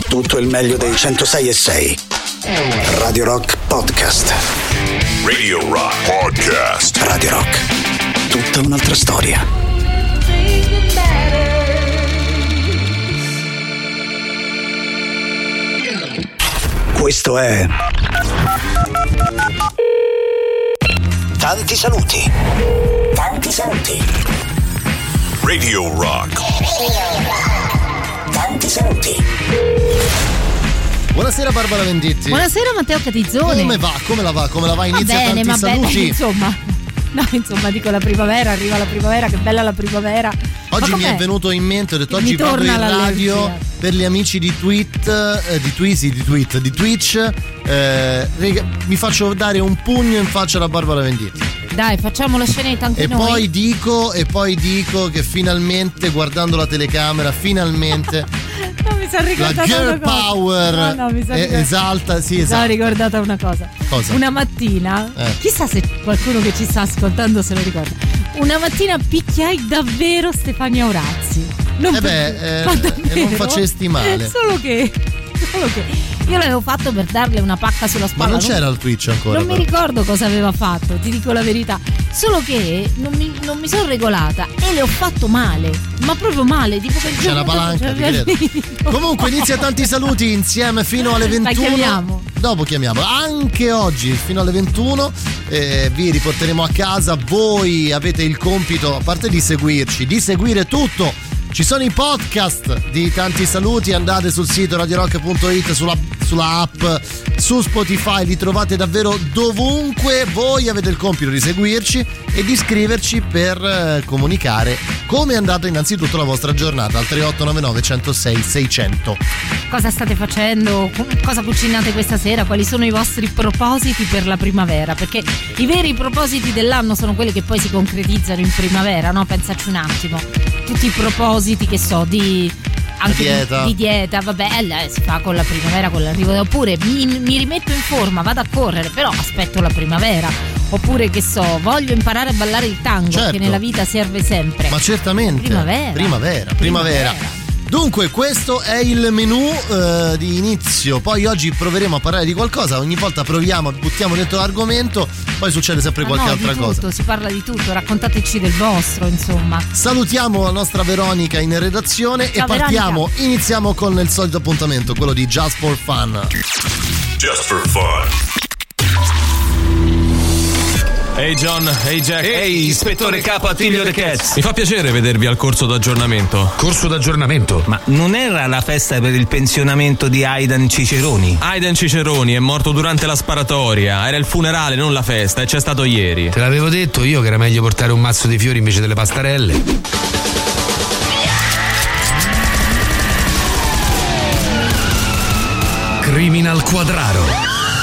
tutto il meglio dei 106.6. Radio Rock Podcast. Radio Rock Podcast. Radio Rock. Tutta un'altra storia. Questo è Tanti saluti. Tanti saluti. Radio Rock. Tanti saluti. Buonasera Barbara Venditti. Buonasera Matteo Catizzone. Come va? Come la va? Inizia bene, Tanti saluti. Insomma, dico la primavera, arriva la primavera, che bella la primavera. Oggi mi è venuto in mente, ho detto oggi vado in radio per gli amici di Twitch, mi faccio dare un pugno in faccia alla Barbara Venditti. Dai, facciamo la scenetta anche noi. Poi dico che finalmente, guardando la telecamera, No, mi sono ricordata la girl una cosa. power esalta. Sì, esatto. Mi sono ricordata una cosa. Cosa? Una mattina, chissà se qualcuno che ci sta ascoltando se lo ricorda. Una mattina picchiai davvero Stefania Orazzi. Non facesti male. Solo che io l'avevo fatto per darle una pacca sulla spalla. Ma non c'era il Twitch ancora. Non mi ricordo cosa aveva fatto, ti dico la verità. Solo che non mi sono regolata e le ho fatto male. Ma proprio male, tipo che c'è una palanca, ti credo. Comunque inizia Tanti saluti insieme fino alle 21. La chiamiamo. Dopo chiamiamo. Anche oggi fino alle 21 vi riporteremo a casa. Voi avete il compito, a parte di seguirci, di seguire tutto. Ci sono i podcast di Tanti saluti, andate sul sito radiorock.it, sulla app, su Spotify, li trovate davvero dovunque. Voi avete il compito di seguirci e di scriverci per comunicare come è andata innanzitutto la vostra giornata al 3899 106 600. Cosa state facendo? Cosa cucinate questa sera? Quali sono i vostri propositi per la primavera? Perché i veri propositi dell'anno sono quelli che poi si concretizzano in primavera, no? Pensaci un attimo. Tutti i propositi che so di dieta, vabbè, si fa con la primavera, con l'arrivo. Oppure mi rimetto in forma, vado a correre, però aspetto la primavera. Oppure che so, voglio imparare a ballare il tango, certo, che nella vita serve sempre. Ma certamente. Primavera. Dunque questo è il menù di inizio. Poi oggi proveremo a parlare di qualcosa. Ogni volta buttiamo dentro l'argomento, poi succede sempre qualche altra cosa. Si parla di tutto, raccontateci del vostro, insomma. Salutiamo la nostra Veronica in redazione. Ciao, e iniziamo con il solito appuntamento, quello di Just for Fun. Just for Fun. Ehi John, ehi Jack. Ehi, ispettore capo Attilio De Cats. Mi fa piacere vedervi al corso d'aggiornamento. Corso d'aggiornamento? Ma non era la festa per il pensionamento di Aidan Ciceroni? Aidan Ciceroni è morto durante la sparatoria. Era il funerale, non la festa, e c'è stato ieri. Te l'avevo detto io che era meglio portare un mazzo di fiori invece delle pastarelle. Criminal Quadraro.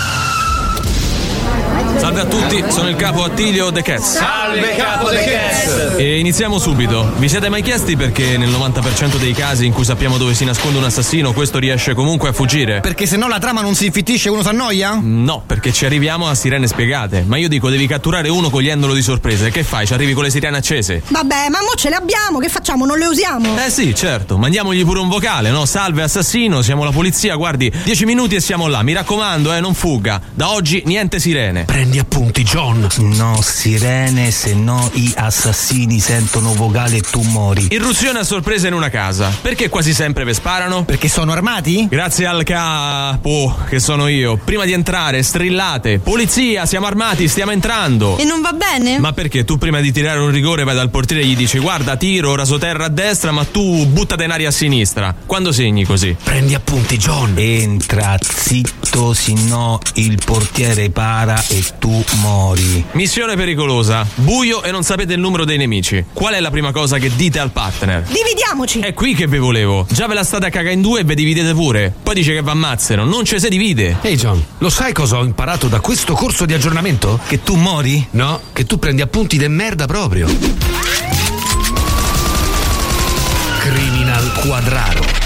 Salve a tutti, sono il capo Attilio De Cats. Salve capo De Cats! E iniziamo subito. Vi siete mai chiesti perché nel 90% dei casi in cui sappiamo dove si nasconde un assassino, questo riesce comunque a fuggire? Perché se no la trama non si infittisce e uno s'annoia? No, perché ci arriviamo a sirene spiegate. Ma io dico, devi catturare uno cogliendolo di sorpresa. E che fai? Ci arrivi con le sirene accese? Vabbè, ma mo ce le abbiamo, che facciamo? Non le usiamo? Sì, certo, mandiamogli pure un vocale, no? Salve assassino, siamo la polizia, guardi, 10 minuti e siamo là. Mi raccomando, non fugga. Da oggi niente sirene. Prendi appunti, John. No sirene, se no i assassini sentono vocale e tu mori. Irruzione a sorpresa in una casa. Perché quasi sempre ve sparano? Perché sono armati? Grazie al capo, che sono io. Prima di entrare, strillate: polizia, siamo armati, stiamo entrando. E non va bene? Ma perché tu prima di tirare un rigore vai dal portiere e gli dici: guarda, tiro, rasoterra a destra, ma tu buttate in aria a sinistra. Quando segni così? Prendi appunti, John. Entra zitto, se no il portiere para e tu mori. Missione pericolosa. Buio e non sapete il numero dei nemici. Qual è la prima cosa che dite al partner? Dividiamoci. È qui che ve volevo. Già ve la state a cagare in due e ve dividete pure. Poi dice che vi ammazzano. Non ci si divide. Ehi John, lo sai cosa ho imparato da questo corso di aggiornamento? Che tu mori? No, che tu prendi appunti de merda proprio. Criminal Quadraro.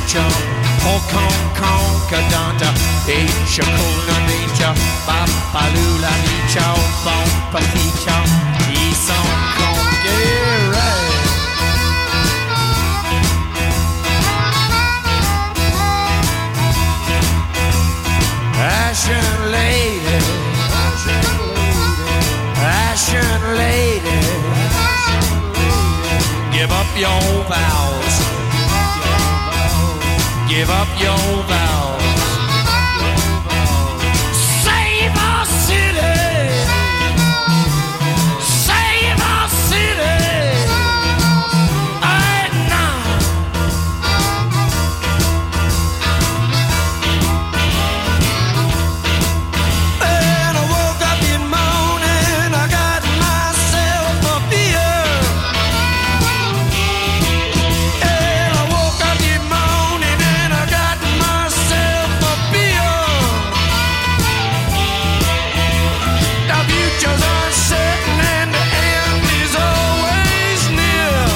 Beach, Hong Kong, Kadanta, Asia, Kona, Nature, Bapalula, Nicha, Bompaticha, East Hong Kong, yeah, right. Ashen lady, Ashen lady, give up your vows, give up your vows, save our city, save our city, right now. And I woke up in the morning, I got myself a beer. And I woke up in the morning and I got myself a beer. The future's uncertain and the end is always near.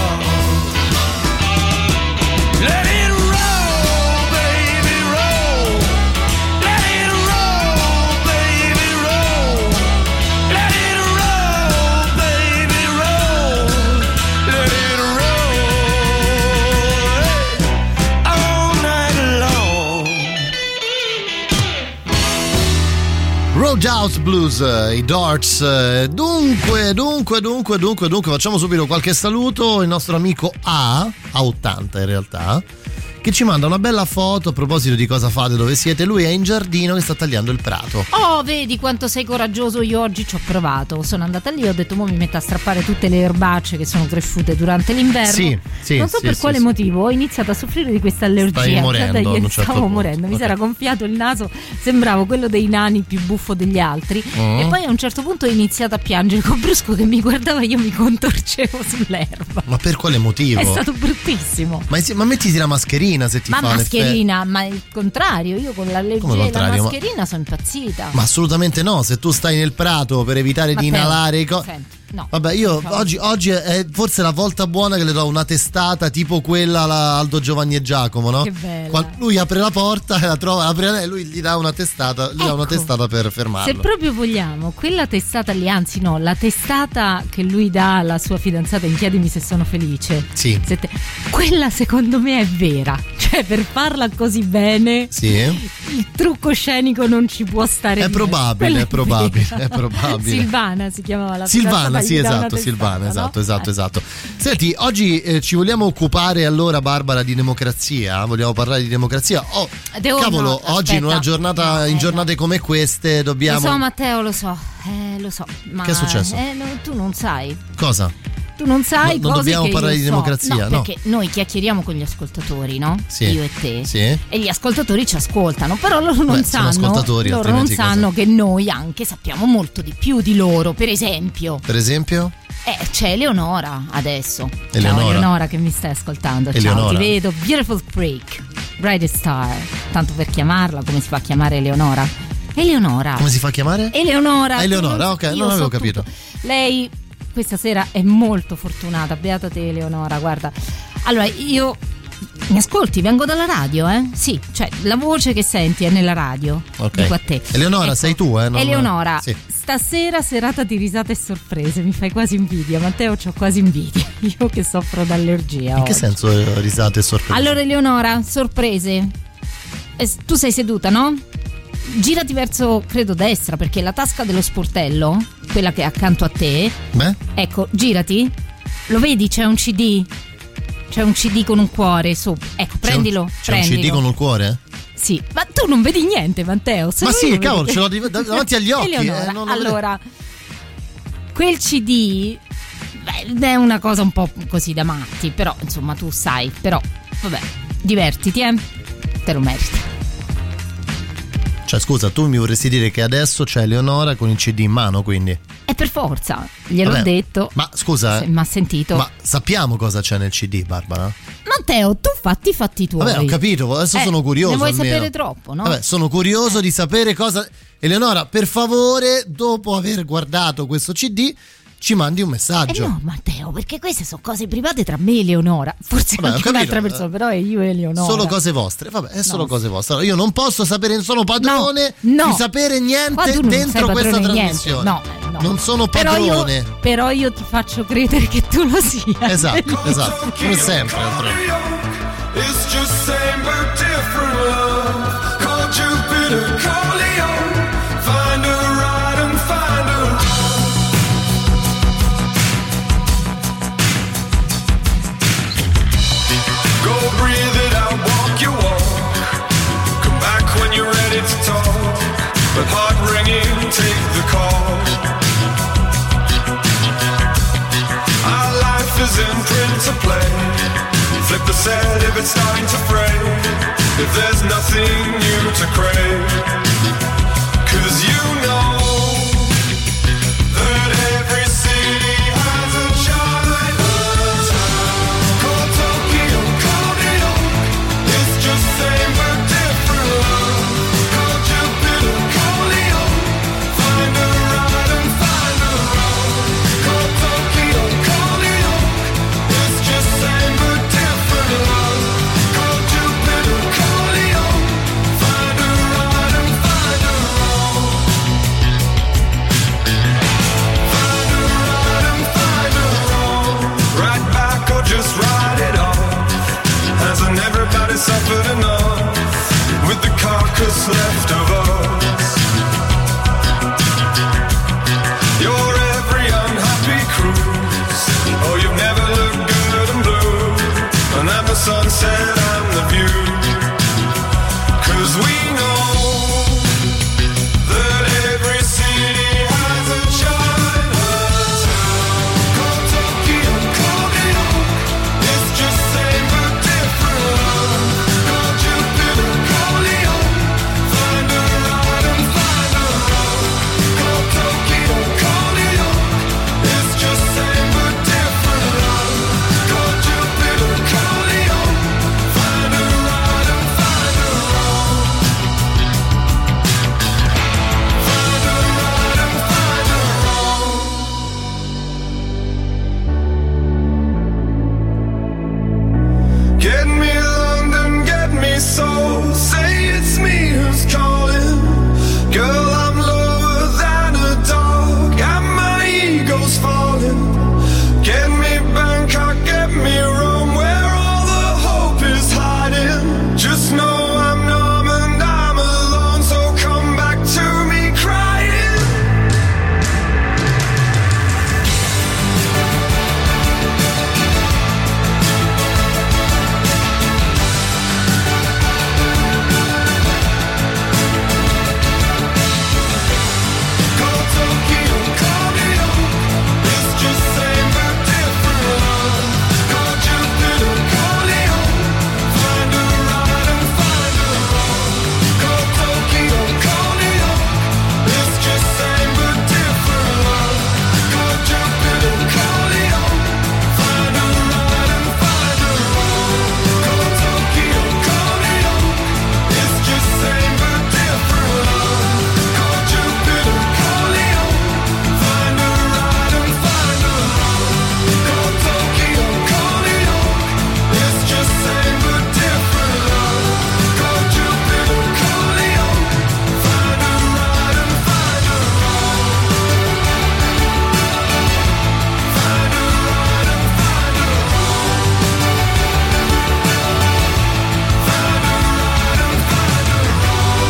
Let it roll, baby, roll. Let it roll, baby, roll. Let it roll, baby, roll. Let it roll all night long. Roadhouse Blues, i Darts. Dunque, facciamo subito qualche saluto. Il nostro amico A80 in realtà, che ci manda una bella foto a proposito di cosa fate, dove siete. Lui è in giardino che sta tagliando il prato. Oh, vedi quanto sei coraggioso. Io oggi ci ho provato, sono andata lì, ho detto mo mi metto a strappare tutte le erbacce che sono cresciute durante l'inverno. Sì, non so per quale motivo ho iniziato a soffrire di questa allergia. Stai morendo, da a un ieri certo stavo punto. morendo, mi Ok. si era gonfiato il naso, sembravo quello dei nani più buffo degli altri. E poi a un certo punto ho iniziato a piangere con Brusco che mi guardava, io mi contorcevo sull'erba. Ma per quale motivo? È stato bruttissimo. Ma mettiti la mascherina se ti Ma fa un effetto. mascherina, ma il contrario, io con l'allergia Come e la contrario? mascherina sono impazzita. Ma assolutamente no, se tu stai nel prato per evitare di Matteo, inalare i senti, no. Vabbè, io Diciamo. oggi è forse la volta buona che le do una testata tipo quella alla Aldo Giovanni e Giacomo, no? Che bella. Lui apre la porta e la trova, apre lei, lui gli dà una testata, gli dà una Ecco, testata per fermarlo. Se proprio vogliamo, quella testata lì, anzi no, la testata che lui dà alla sua fidanzata in Chiedimi se sono felice. Sì. Quella secondo me è vera. Cioè, per farla così bene, Sì. il trucco scenico non ci può stare. È dietro. probabile, Quella è probabile, vera. è probabile. Silvana si chiamava la Silvana, fidanzata, sì, gli dà una esatto, testata, Silvana, no? esatto. Senti, oggi ci vogliamo occupare allora, Barbara, di democrazia? Vogliamo parlare di democrazia? Oh, cavolo, no, oggi in una aspetta. giornata, in giornate come queste dobbiamo... Lo so, Matteo, lo so. Ma Che è successo? tu non sai. Cosa? Tu non sai Non cose dobbiamo che parlare io di so. democrazia, no? Perché noi chiacchieriamo con gli ascoltatori, no? Sì. Io e te. Sì. E gli ascoltatori ci ascoltano, però loro non Beh, sono sanno. ascoltatori, Loro non altrimenti sanno cosa? che noi anche sappiamo molto di più di loro. Per esempio, Per esempio? c'è Eleonora adesso. Eleonora. Ciao Eleonora che mi stai ascoltando. Eleonora. Ciao, ti vedo. Beautiful Freak, Brightest Star. Tanto per chiamarla, come si fa a chiamare Eleonora? Eleonora. Come si fa a chiamare? Eleonora. Ah, Eleonora, tu ok, io non avevo so capito. tutto. Lei questa sera è molto fortunata, beata te Eleonora, guarda. Allora, io mi ascolti, vengo dalla radio, Sì, cioè la voce che senti è nella radio. Ok. Dico a te. Eleonora, sei tu, non- Eleonora, sì. stasera serata di risate e sorprese, mi fai quasi invidia, Matteo, c'ho quasi invidia. Io che soffro d'allergia. In che oggi. senso risate e sorprese? Allora Eleonora, sorprese. Tu sei seduta, no? Girati verso, credo, destra, perché la tasca dello sportello, quella che è accanto a te, Beh? ecco, girati. Lo vedi? C'è un CD. C'è un CD con un cuore sopra. Ecco, prendilo. C'è un prendilo. CD con un cuore? Sì, ma tu non vedi niente, Matteo. Ma sì, cavolo, ce l'ho davanti agli occhi. Eleonora, non- allora, quel CD è una cosa un po' così da matti, però insomma tu sai, però vabbè, divertiti, te lo meriti. Cioè, scusa, tu mi vorresti dire che adesso c'è Eleonora con il CD in mano, quindi? E per forza, gliel'ho Vabbè, detto. Ma scusa, Se m'ha sentito. ma sappiamo cosa c'è nel CD, Barbara? Matteo, tu fatti i fatti tuoi. Vabbè, ho capito, adesso sono curioso. Ne vuoi almeno. sapere troppo, no? Vabbè, sono curioso di sapere cosa. Eleonora, per favore, dopo aver guardato questo CD, ci mandi un messaggio. No, Matteo, perché queste sono cose private tra me e Eleonora. Forse anche un'altra persona, però è io e Eleonora. Solo cose vostre, vabbè, è solo cose vostre. Allora, io non posso sapere, non sono padrone di sapere niente dentro questa trasmissione. No. Non sono padrone. Però io ti faccio credere che tu lo sia. Esatto, come sempre. It's just same but different love. Call Jupiter, call Leo. Find a right and find a wrong. Go breathe it out, walk your walk. Come back when you're ready to talk. But heart ringing, take the call. Our life is in print to play. Flip the set if it's starting to fray. If there's nothing new to crave. 'Cause you know that every city has a Chinatown. Call Tokyo, call New York. It's just same but different love. Call Jupiter, call Leo. Find a right and find a wrong. Call Tokyo, call New York. It's just same but different love. Call Jupiter, call Leo. Find a right and find a wrong. Find a right and find a wrong. Right back or just write it off. Hasn't everybody suffered enough with the carcass left of us? You're every unhappy cruise. Oh, you've never looked good and blue. And I'm the sunset, I'm the view. 'Cause we know that every city has a Chinatown. Call Tokyo, call New York. It's just same but different love. Call Jupiter, call Leo. Find a right and find a wrong. Call Tokyo, call New York. It's just same but different love. Call Jupiter, call Leo. Find a right and find a wrong. Find a right and find a wrong. Get me London, get me soul. Say it's me who's calling. Girl, I'm lower than a dog, and my ego's falling. Get me Bangkok, get me Rome, where all the hope is hiding. Just know I'm numb and I'm alone, so come back to me crying. Call Tokyo, call New York. It's just same but different love. Call Jupiter, call Leo. Find a right and find a wrong. Call Tokyo, call New York. It's just same but different love. Call Jupiter, call Leo. Find a right and find a wrong. Call Tokyo, call New York. It's just same but different love. Call Jupiter, call Leo. Find a right and find a wrong. Call Tokyo, call New York. It's just same but different love. Call Jupiter, call Leo. Find a right and find a wrong. Find a right and find a wrong. Find a right and find a wrong.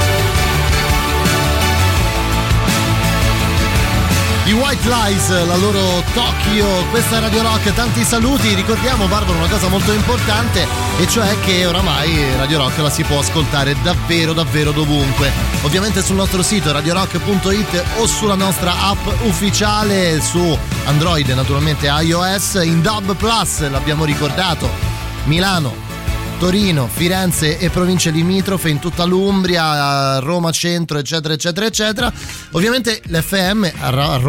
I White Lies, la loro Tokyo, questa è Radio Rock, tanti saluti. Ricordiamo, Barbara, una cosa molto importante, e cioè che oramai Radio Rock la si può ascoltare davvero dovunque, ovviamente sul nostro sito radiorock.it o sulla nostra app ufficiale su Android e naturalmente iOS, in DAB+, l'abbiamo ricordato, Milano, Torino, Firenze e province limitrofe, in tutta l'Umbria, Roma centro, eccetera. Ovviamente l'FM a Roma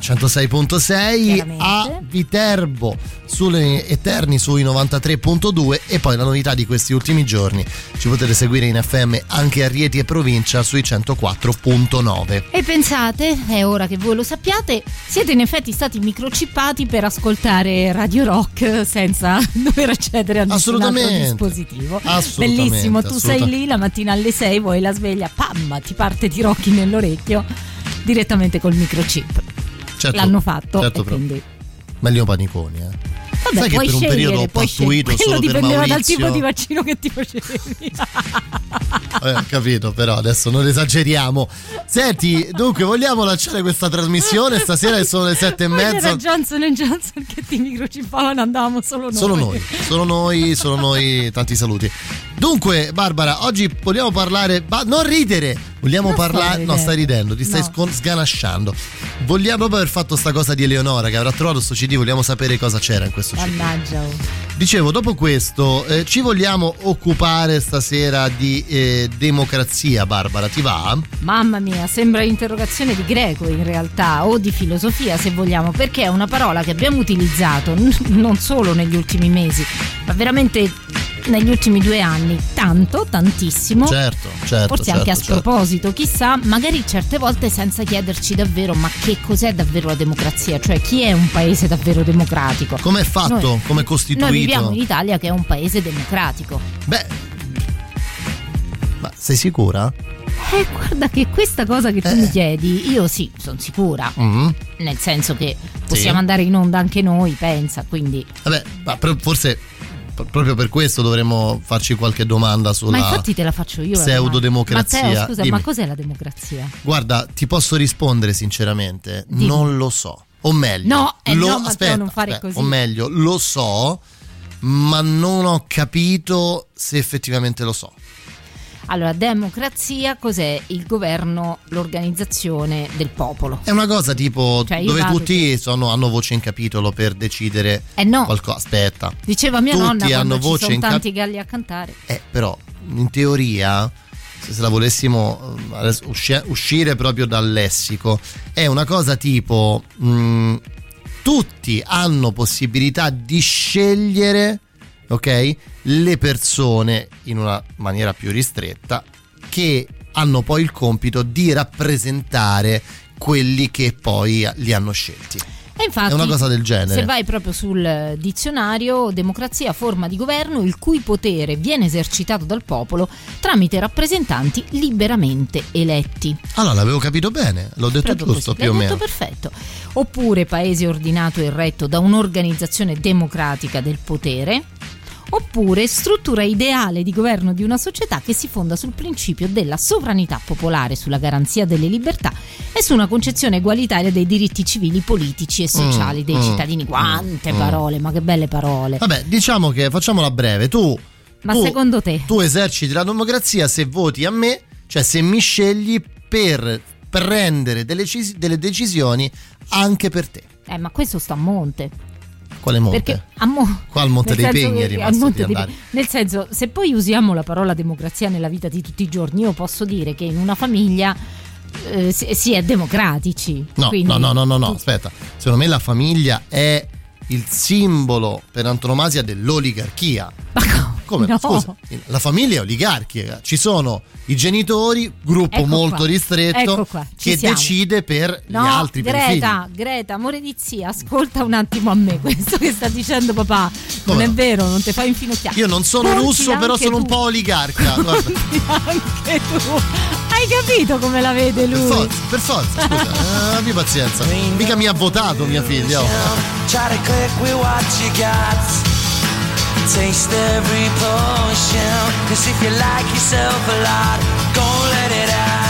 106.6, Chiaramente. a Viterbo sulle Eterni sui 93.2 e poi la novità di questi ultimi giorni, ci potete seguire in FM anche a Rieti e provincia sui 104.9. E pensate, è ora che voi lo sappiate, siete in effetti stati microchippati per ascoltare Radio Rock senza dover accedere a nessun altro Assolutamente. dispositivo. Assolutamente, Bellissimo, tu sei lì la mattina alle 6, vuoi la sveglia, pam, ti parte Tirocchi nell'orecchio direttamente col microchip. Certo, L'hanno fatto certo, e quindi... meglio paniconi, Vabbè, sai che puoi per un scegliere, periodo ho puoi pattuito scegliere. solo Quello per dipendeva Maurizio. dal tipo di vaccino che ti facevi. Capito, però adesso non esageriamo. Senti, dunque vogliamo lanciare questa trasmissione stasera che sono le 7:30. Era Johnson & Johnson che ti microchippavano, andavamo solo noi. Solo noi, tanti saluti. Dunque, Barbara, oggi vogliamo parlare. Non ridere! Vogliamo Non sto parlare. No, ridendo. stai ridendo, ti stai No. sganasciando. Vogliamo proprio aver fatto sta cosa di Eleonora che avrà trovato sto CD. Vogliamo sapere cosa c'era in questo CD. Mannaggia. Dicevo, dopo questo, ci vogliamo occupare stasera di democrazia, Barbara, ti va? Mamma mia, sembra interrogazione di greco in realtà, o di filosofia se vogliamo, perché è una parola che abbiamo utilizzato non solo negli ultimi mesi, ma veramente negli ultimi 2 anni, tantissimo. Certo. Forse anche a sproposito, chissà, magari certe volte senza chiederci davvero ma che cos'è davvero la democrazia, cioè chi è un paese davvero democratico. Come è fatto? Come è costituito? Noi viviamo in Italia che è un paese democratico. Beh, ma sei sicura? Guarda che questa cosa che tu mi chiedi, io sì, sono sicura. Mm. Nel senso che possiamo Sì. andare in onda anche noi, pensa, quindi... Vabbè, ma forse proprio per questo dovremmo farci qualche domanda sulla Ma infatti te la faccio io. pseudodemocrazia. Matteo, scusa, Dimmi. ma cos'è la democrazia? Guarda, ti posso rispondere sinceramente, Dimmi. non lo so. O meglio, No, no, Matteo, non fare così. O meglio, lo so, ma non ho capito se effettivamente lo so. Allora, democrazia cos'è? Il governo, l'organizzazione del popolo. È una cosa tipo Cioè, io dove vado tutti hanno voce in capitolo per decidere No, qualcosa. Aspetta. diceva mia Tutti nonna quando hanno ci voce sono in tanti galli a cantare. Però in teoria, se la volessimo adesso uscire proprio dal lessico, è una cosa tipo tutti hanno possibilità di scegliere, ok, le persone in una maniera più ristretta che hanno poi il compito di rappresentare quelli che poi li hanno scelti. E infatti, È una cosa del genere. Se vai proprio sul dizionario, democrazia, forma di governo il cui potere viene esercitato dal popolo tramite rappresentanti liberamente eletti. Allora, l'avevo capito bene, l'ho detto Proprio giusto così. più o L'hai meno. detto perfetto. Oppure paese ordinato e retto da un'organizzazione democratica del potere. Oppure struttura ideale di governo di una società che si fonda sul principio della sovranità popolare, sulla garanzia delle libertà e su una concezione egualitaria dei diritti civili, politici e sociali dei cittadini. Quante parole, ma che belle parole. Vabbè, diciamo che facciamola breve. Ma secondo te? Tu eserciti la democrazia se voti a me, cioè se mi scegli per prendere delle decisioni anche per te. Ma questo sta a monte. Quale monte? Perché Qua al Monte nel dei senso Pegni è che- rimasto al Monte di dei andare. Pegni. Nel senso, se poi usiamo la parola democrazia nella vita di tutti i giorni, io posso dire che in una famiglia si è democratici. No, Quindi- no, aspetta. Secondo me la famiglia è il simbolo per antonomasia dell'oligarchia. Ma Come? no. Scusa, la famiglia è oligarchica. Ci sono i genitori, gruppo Ecco molto qua. ristretto, Ecco qua, ci che siamo. decide per No, gli altri, per i figli. Greta, amore di zia, ascolta un attimo a me. Questo che sta dicendo papà non Come è no? vero, non ti fai infinocchiare. Io non sono Conti russo, però anche sono un tu. po' oligarca. Guarda. Anche tu. Hai capito come la vede lui? Per forza, scusa, abbi pazienza. Mica mi ha votato mia figlia. Oh. Try to click with what you got. Taste every potion. Cause if you like yourself a lot, go let it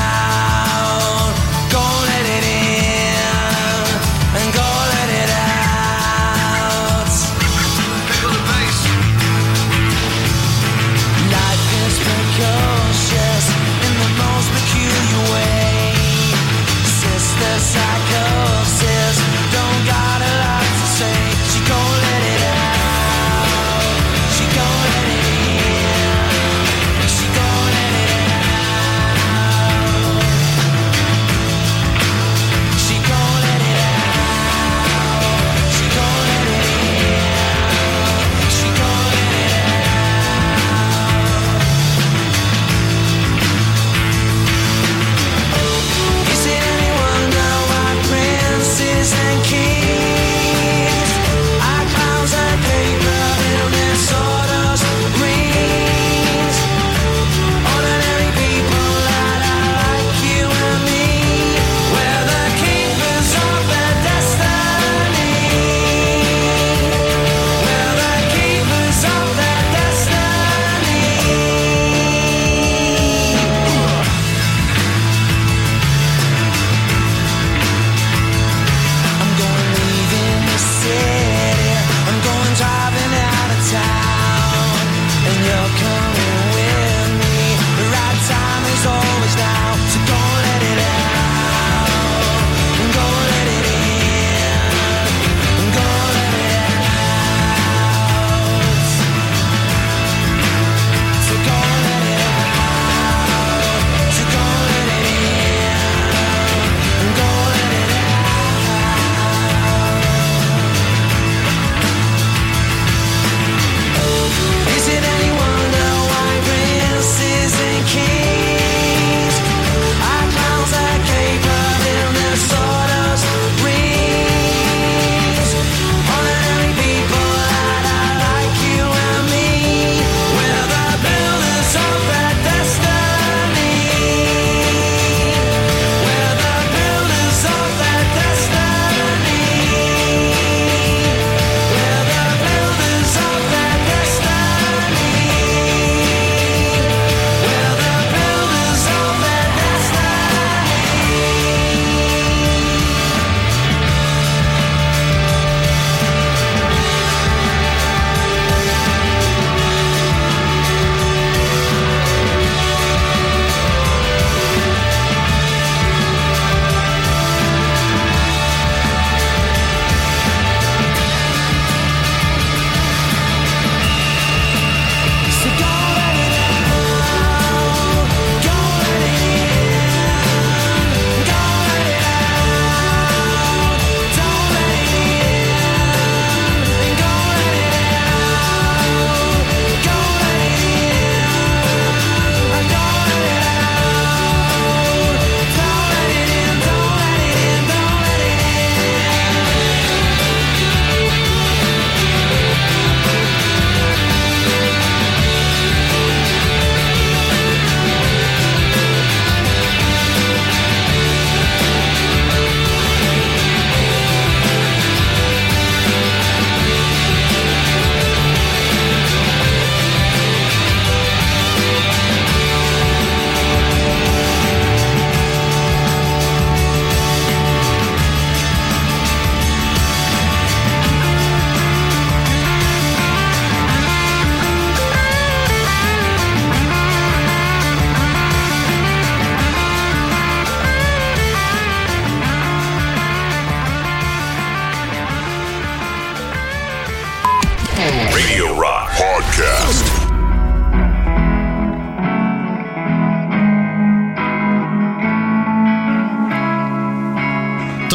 out. Go let it in. And go let it out. Pick up the bass. Life is precocious in the most peculiar way. Sister psychosis don't got a lot to say. She gon' let it out. She gon' let it in. She gon' let it out.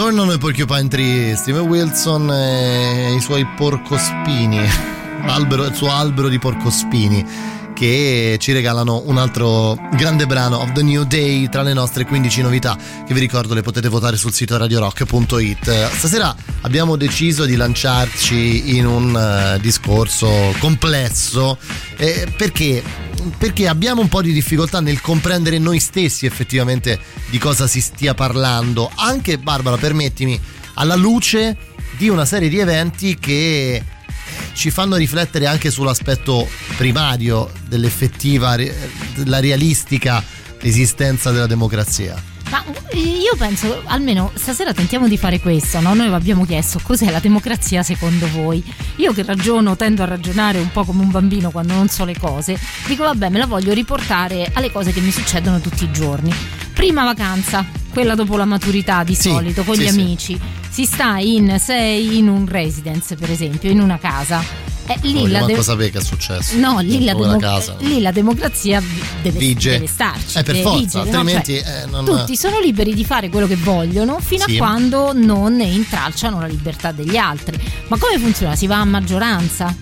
Tornano i Porcupine Tree, Steven Wilson e i suoi porcospini, il suo albero di porcospini, che ci regalano un altro grande brano, Of the New Day, tra le nostre 15 novità, che vi ricordo le potete votare sul sito radiorock.it. Stasera abbiamo deciso di lanciarci in un discorso complesso, perché abbiamo un po' di difficoltà nel comprendere noi stessi effettivamente di cosa si stia parlando, anche, Barbara, permettimi, alla luce di una serie di eventi che ci fanno riflettere anche sull'aspetto primario dell'effettiva, della realistica esistenza della democrazia. Ma io penso, almeno stasera tentiamo di fare questo, no? Noi vi abbiamo chiesto cos'è la democrazia secondo voi. Io che tendo a ragionare un po' come un bambino quando non so le cose, dico vabbè, me la voglio riportare alle cose che mi succedono tutti i giorni. Prima vacanza, quella dopo la maturità di solito, con gli amici. Si sta sei in un residence, per esempio, in una casa. Lì manco sapere che è successo. No, lì la democrazia deve vige. starci. Per forza, vigere, altrimenti no? Cioè, non... tutti sono liberi di fare quello che vogliono fino a quando non ne intralciano la libertà degli altri. Ma come funziona? Si va a maggioranza?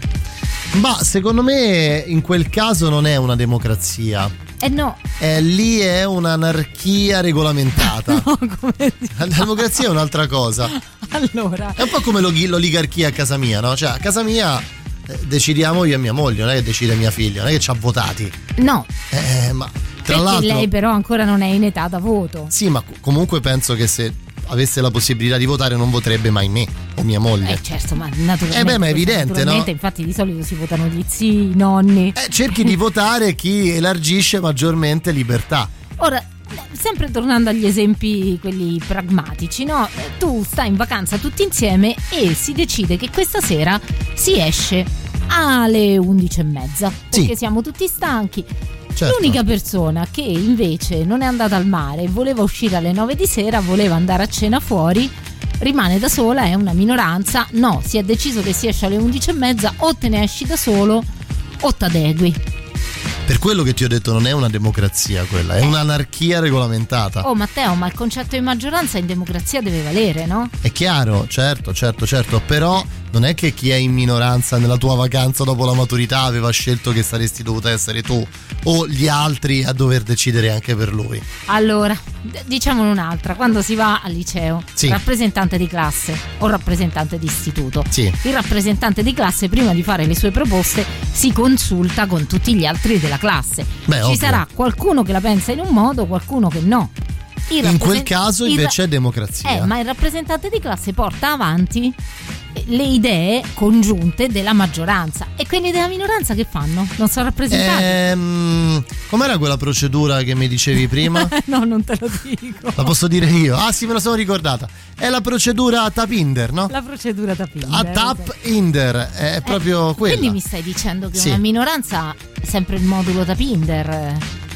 Ma secondo me in quel caso non è una democrazia. No. Lì è un'anarchia regolamentata. No, come la democrazia è un'altra cosa. Allora, è un po' come l'oligarchia a casa mia, no? Cioè a casa mia decidiamo io e mia moglie, non è che decide mia figlia, non è che ci ha votati. No. Ma tra perché l'altro lei però ancora non è in età da voto. Sì, ma comunque penso che se avesse la possibilità di votare non votrebbe mai me o mia moglie. Certo, ma naturalmente. Ma è evidente, no? Infatti di solito si votano gli zii, i nonni. Cerchi di votare chi elargisce maggiormente libertà. Ora, sempre tornando agli esempi quelli pragmatici, no? Tu stai in vacanza tutti insieme e si decide che questa sera si esce alle 11:30 perché siamo tutti stanchi. Certo. L'unica persona che invece non è andata al mare e voleva uscire alle 9 di sera, voleva andare a cena fuori, rimane da sola, è una minoranza. No, si è deciso che si esce alle 11:30, o te ne esci da solo o t'adegui. Per quello che ti ho detto non è una democrazia quella, è un'anarchia regolamentata. Oh Matteo, ma il concetto di maggioranza in democrazia deve valere, no? È chiaro, certo, però non è che chi è in minoranza nella tua vacanza dopo la maturità aveva scelto che saresti dovuta essere tu o gli altri a dover decidere anche per lui. Allora, diciamone un'altra, quando si va al liceo, rappresentante di classe o rappresentante di istituto, il rappresentante di classe prima di fare le sue proposte si consulta con tutti gli altri della classe. Ci sarà qualcuno che la pensa in un modo, qualcuno che no. In quel caso invece è democrazia. Ma il rappresentante di classe porta avanti le idee congiunte della maggioranza, e quelli della minoranza che fanno? Non sono rappresentati. Com'era quella procedura che mi dicevi prima? No, non te lo dico. La posso dire io? Ah sì, me la sono ricordata. È la procedura Tapinder, no? La procedura Tapinder. A Tapinder è proprio quella. Quindi mi stai dicendo che una minoranza è sempre il modulo Tapinder?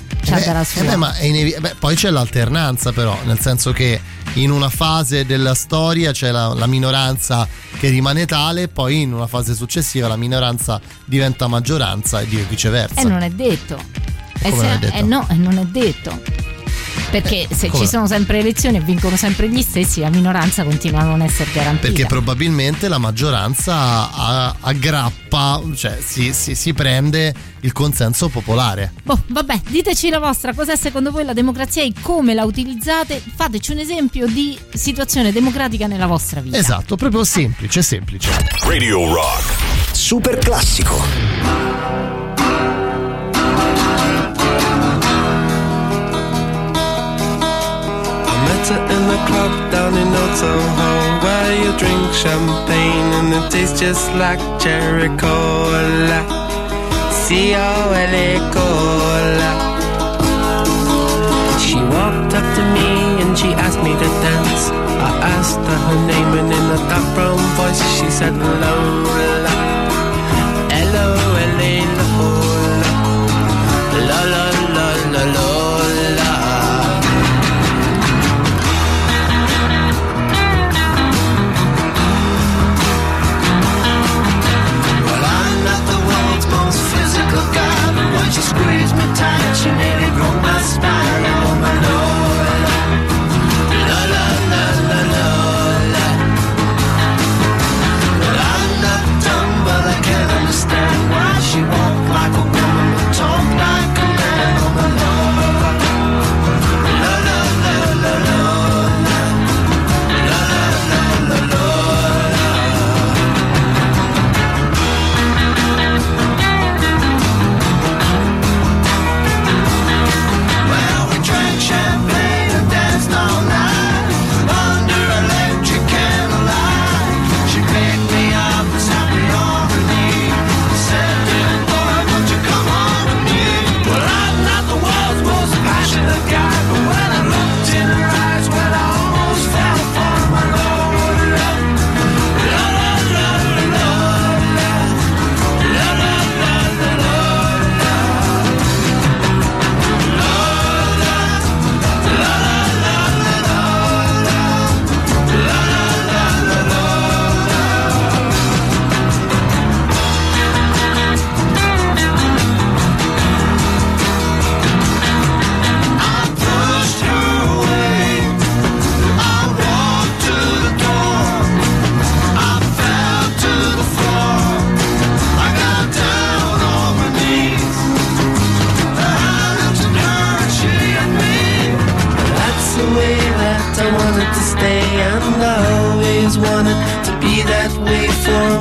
Ma poi c'è l'alternanza, però, nel senso che in una fase della storia c'è la minoranza che rimane tale, poi in una fase successiva la minoranza diventa maggioranza e viceversa. E non è detto. Come non è detto? No, non è detto. Perché se ci sono sempre elezioni e vincono sempre gli stessi, la minoranza continua a non essere garantita. Perché probabilmente la maggioranza aggrappa, cioè si prende il consenso popolare. Vabbè, diteci la vostra, cos'è secondo voi la democrazia e come la utilizzate? Fateci un esempio di situazione democratica nella vostra vita. Esatto, proprio semplice. Radio Rock. Super classico. In the club down in Old Soho, where you drink champagne and it tastes just like cherry cola, C-O-L-A cola. She walked up to me and she asked me to dance. I asked her her name and in a dark brown voice she said Lola, L-O-L-A Lola, la la la la Lola. She squeezed me tight, she nearly broke my spine. Oh my Lola, la la la la la.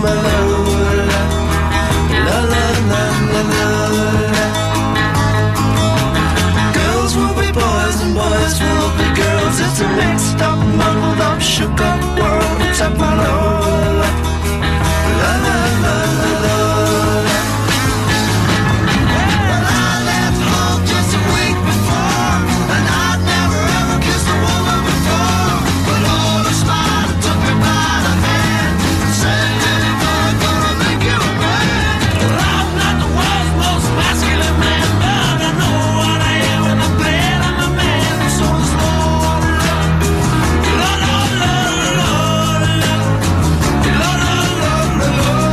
my Lola. La la la la la. Girls will be boys and boys will be girls. It's a mixed up, muddled up, shook up world. Except my Lola. La la la la la. Well, I left home just a week before, and I'd never ever kissed a woman before. But Lola smiled and took me by the hand, said, "Danny boy, I'm gonna make you a man." Well, I'm not the world's most masculine man, but I know what I am, and I'm glad I'm a man. So it's Lola, Lola, Lola, Lola, Lola, Lola, Lola.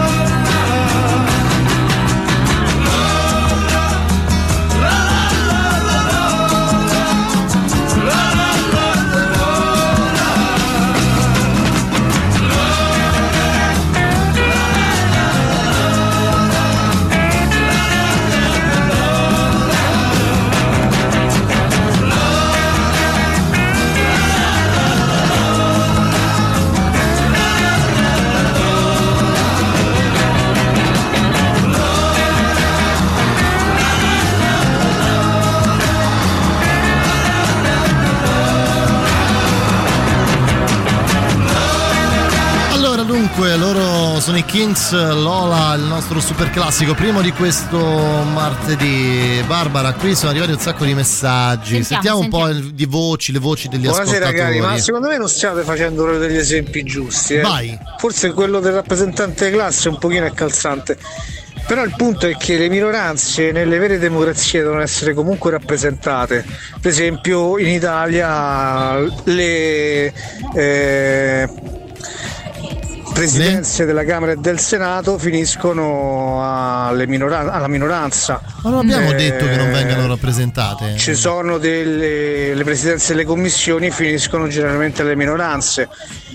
Allora, dunque, loro sono i Kings, Lola, il nostro super classico. Primo di questo martedì. Barbara, qui sono arrivati un sacco di messaggi. Sentiamo un po' di voci, le voci degli Buonasera ascoltatori. cari, ma secondo me non stiate facendo degli esempi giusti. Vai. Forse quello del rappresentante di classe è un pochino accalzante. Però il punto è che le minoranze nelle vere democrazie devono essere comunque rappresentate. Per esempio in Italia le presidenze della Camera e del Senato finiscono alla minoranza. Ma non abbiamo detto che non vengano rappresentate. Ci sono le presidenze delle commissioni finiscono generalmente alle minoranze.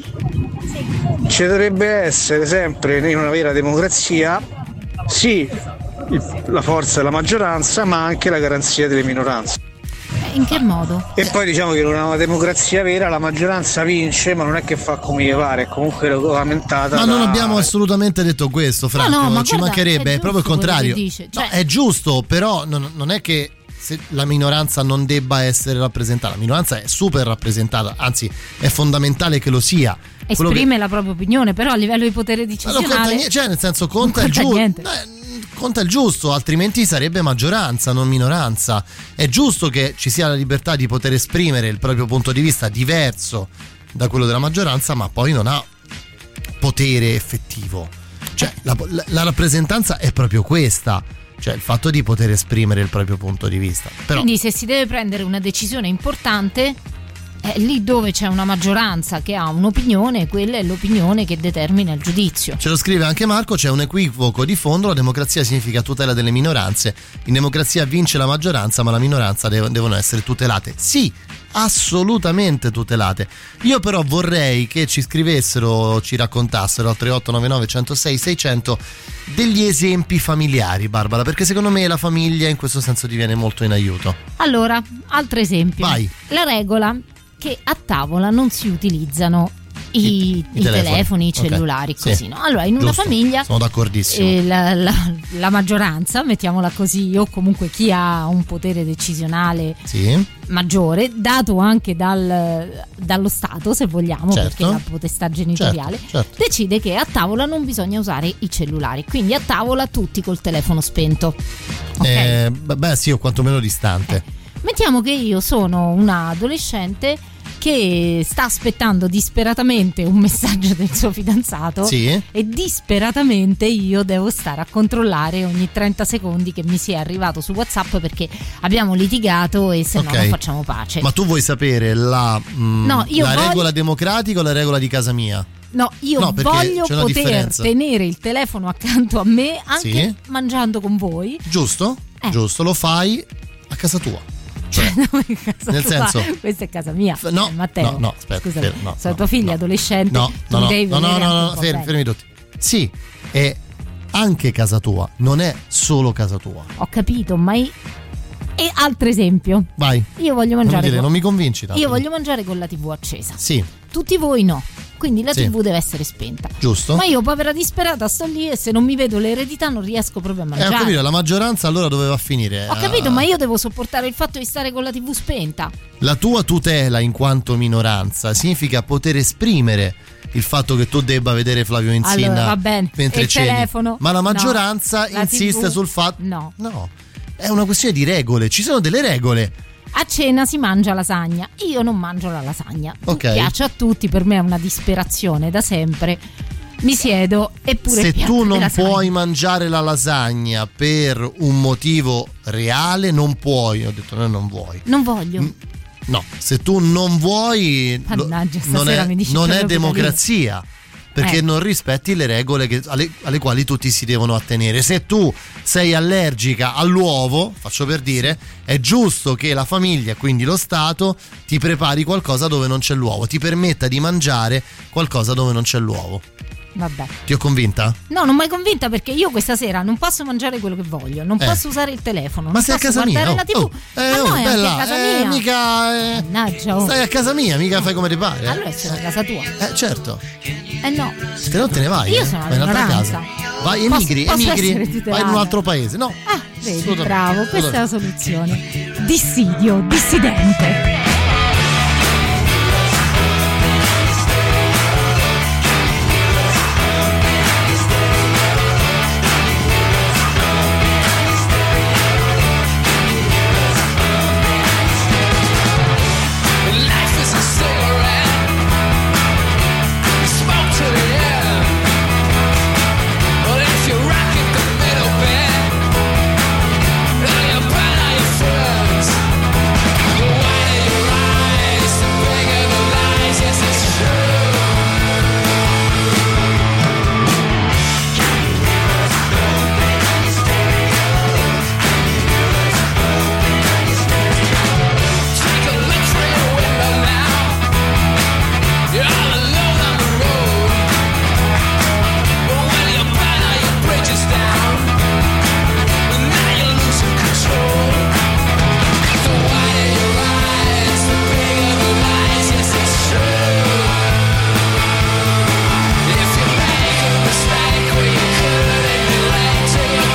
Ci dovrebbe essere sempre in una vera democrazia sì la forza della maggioranza, ma anche la garanzia delle minoranze. In che modo? E poi diciamo che in una democrazia vera la maggioranza vince, ma non è che fa come gli pare, è comunque regolamentata. Ma non abbiamo assolutamente detto questo, Franco, No, ma ci guarda, mancherebbe, è proprio il contrario. quello che dice, cioè- No, è giusto, però non è che se la minoranza non debba essere rappresentata. La minoranza è super rappresentata, anzi è fondamentale che lo sia. Quello Esprime la propria opinione, però a livello di potere Ma non decisionale conta niente, cioè nel senso conta il giusto. niente. Conta il giusto, altrimenti sarebbe maggioranza, non minoranza. È giusto che ci sia la libertà di poter esprimere il proprio punto di vista diverso da quello della maggioranza, ma poi non ha potere effettivo. Cioè la rappresentanza è proprio questa, cioè il fatto di poter esprimere il proprio punto di vista. Però Quindi se si deve prendere una decisione importante, lì dove c'è una maggioranza che ha un'opinione, quella è l'opinione che determina il giudizio. ce lo scrive anche Marco, c'è un equivoco di fondo, la democrazia significa tutela delle minoranze, in democrazia vince la maggioranza ma la minoranza devono essere tutelate. Sì, assolutamente tutelate. Io però vorrei che ci scrivessero, ci raccontassero al 3899 106 600 degli esempi familiari, Barbara, perché secondo me la famiglia in questo senso ti viene molto in aiuto. Allora, altro esempio. Vai. La regola che a tavola non si utilizzano i telefoni, i Ok, cellulari, sì. così, no? Allora, in una Giusto, famiglia sono d'accordissimo. la maggioranza, mettiamola così, o comunque chi ha un potere decisionale Sì. maggiore, dato anche dallo Stato, se vogliamo, Certo. perché è la potestà genitoriale, Certo. decide che a tavola non bisogna usare i cellulari, quindi a tavola tutti col telefono spento. Ok? Beh sì, o quantomeno distante. Mettiamo che io sono una adolescente che sta aspettando disperatamente un messaggio del suo fidanzato, Sì. e disperatamente io devo stare a controllare ogni 30 secondi che mi sia arrivato su WhatsApp perché abbiamo litigato e se no Ok. non facciamo pace. Ma tu vuoi sapere la io voglio- regola democratica o la regola di casa mia? No, io No, perché voglio c'è una poter differenza. tenere il telefono accanto a me anche Sì. mangiando con voi. Giusto? Giusto, lo fai a casa tua. Casa Nel tua. senso- Questa è casa mia. No, Matteo. no, aspetta, Scusami, fermo, no, sono no, tua figlia no, adolescente. No, tu no, devi no, vedere anche un po' fermi, bene. fermi tutti. Sì, è anche casa tua, non è solo casa tua. Ho capito, ma e altro esempio. Vai. Io voglio Non mi mangiare dire, non mi convinci tanto. io voglio mangiare con la TV accesa. Sì. Tutti voi no. quindi la Sì. TV deve essere spenta. Giusto? Ma io, povera disperata, sto lì e se non mi vedo l'eredità non riesco proprio a Ho mangiare. capito, la maggioranza allora doveva finire. Ho capito, ma io devo sopportare il fatto di stare con la TV spenta. La tua tutela in quanto minoranza significa poter esprimere il fatto che tu debba vedere Flavio Insinna Allora, va bene. mentre E il ceni. telefono? Ma la No. maggioranza La insiste TV? sul fatto. No. È una questione di regole, ci sono delle regole. A cena si mangia lasagna, io non mangio la lasagna. Ok. Piace a tutti, per me è una disperazione da sempre. Mi siedo eppure Se piatto tu di non lasagna. puoi mangiare la lasagna per un motivo reale, non puoi. Ho detto no, non vuoi. Non voglio. No, se tu non vuoi, Mannaggia, non stasera è, mi dici non è proprio democrazia. Perché non rispetti le regole alle quali tutti si devono attenere. Se tu sei allergica all'uovo, faccio per dire, è giusto che la famiglia, quindi lo Stato, ti prepari qualcosa dove non c'è l'uovo, ti permetta di mangiare qualcosa dove non c'è l'uovo. Vabbè. Ti ho convinta? No, non mi hai convinta perché io questa sera non posso mangiare quello che voglio, non posso usare il telefono, Ma non stai a posso casa mia? guardare la TV. Ma no, è bella, anche a casa mia. mica. Mannaggia, oh. Stai a casa mia, mica fai come ti pare. Allora sono a casa tua. Certo. No. Se no te ne vai. Io sono vai in un'altra all'ignoranza. casa. Vai, emigri, Posso essere vai in tutelata. un altro paese. No. Vedi, Assolutamente. bravo, questa è la soluzione. Dissidio, dissidente. Life is a cigarette. Smoke to the end. But if you rock it the middle bit, then you burn all your friends. The wider you rise, the bigger the lies. Yes, it's true. Take a look through your window now. You're all alone on the road. But when you burn all your bridges down, now you're losing control. The wider you rise, the bigger the lies. Yes, it's true. If you make a mistake where you couldn't be late to your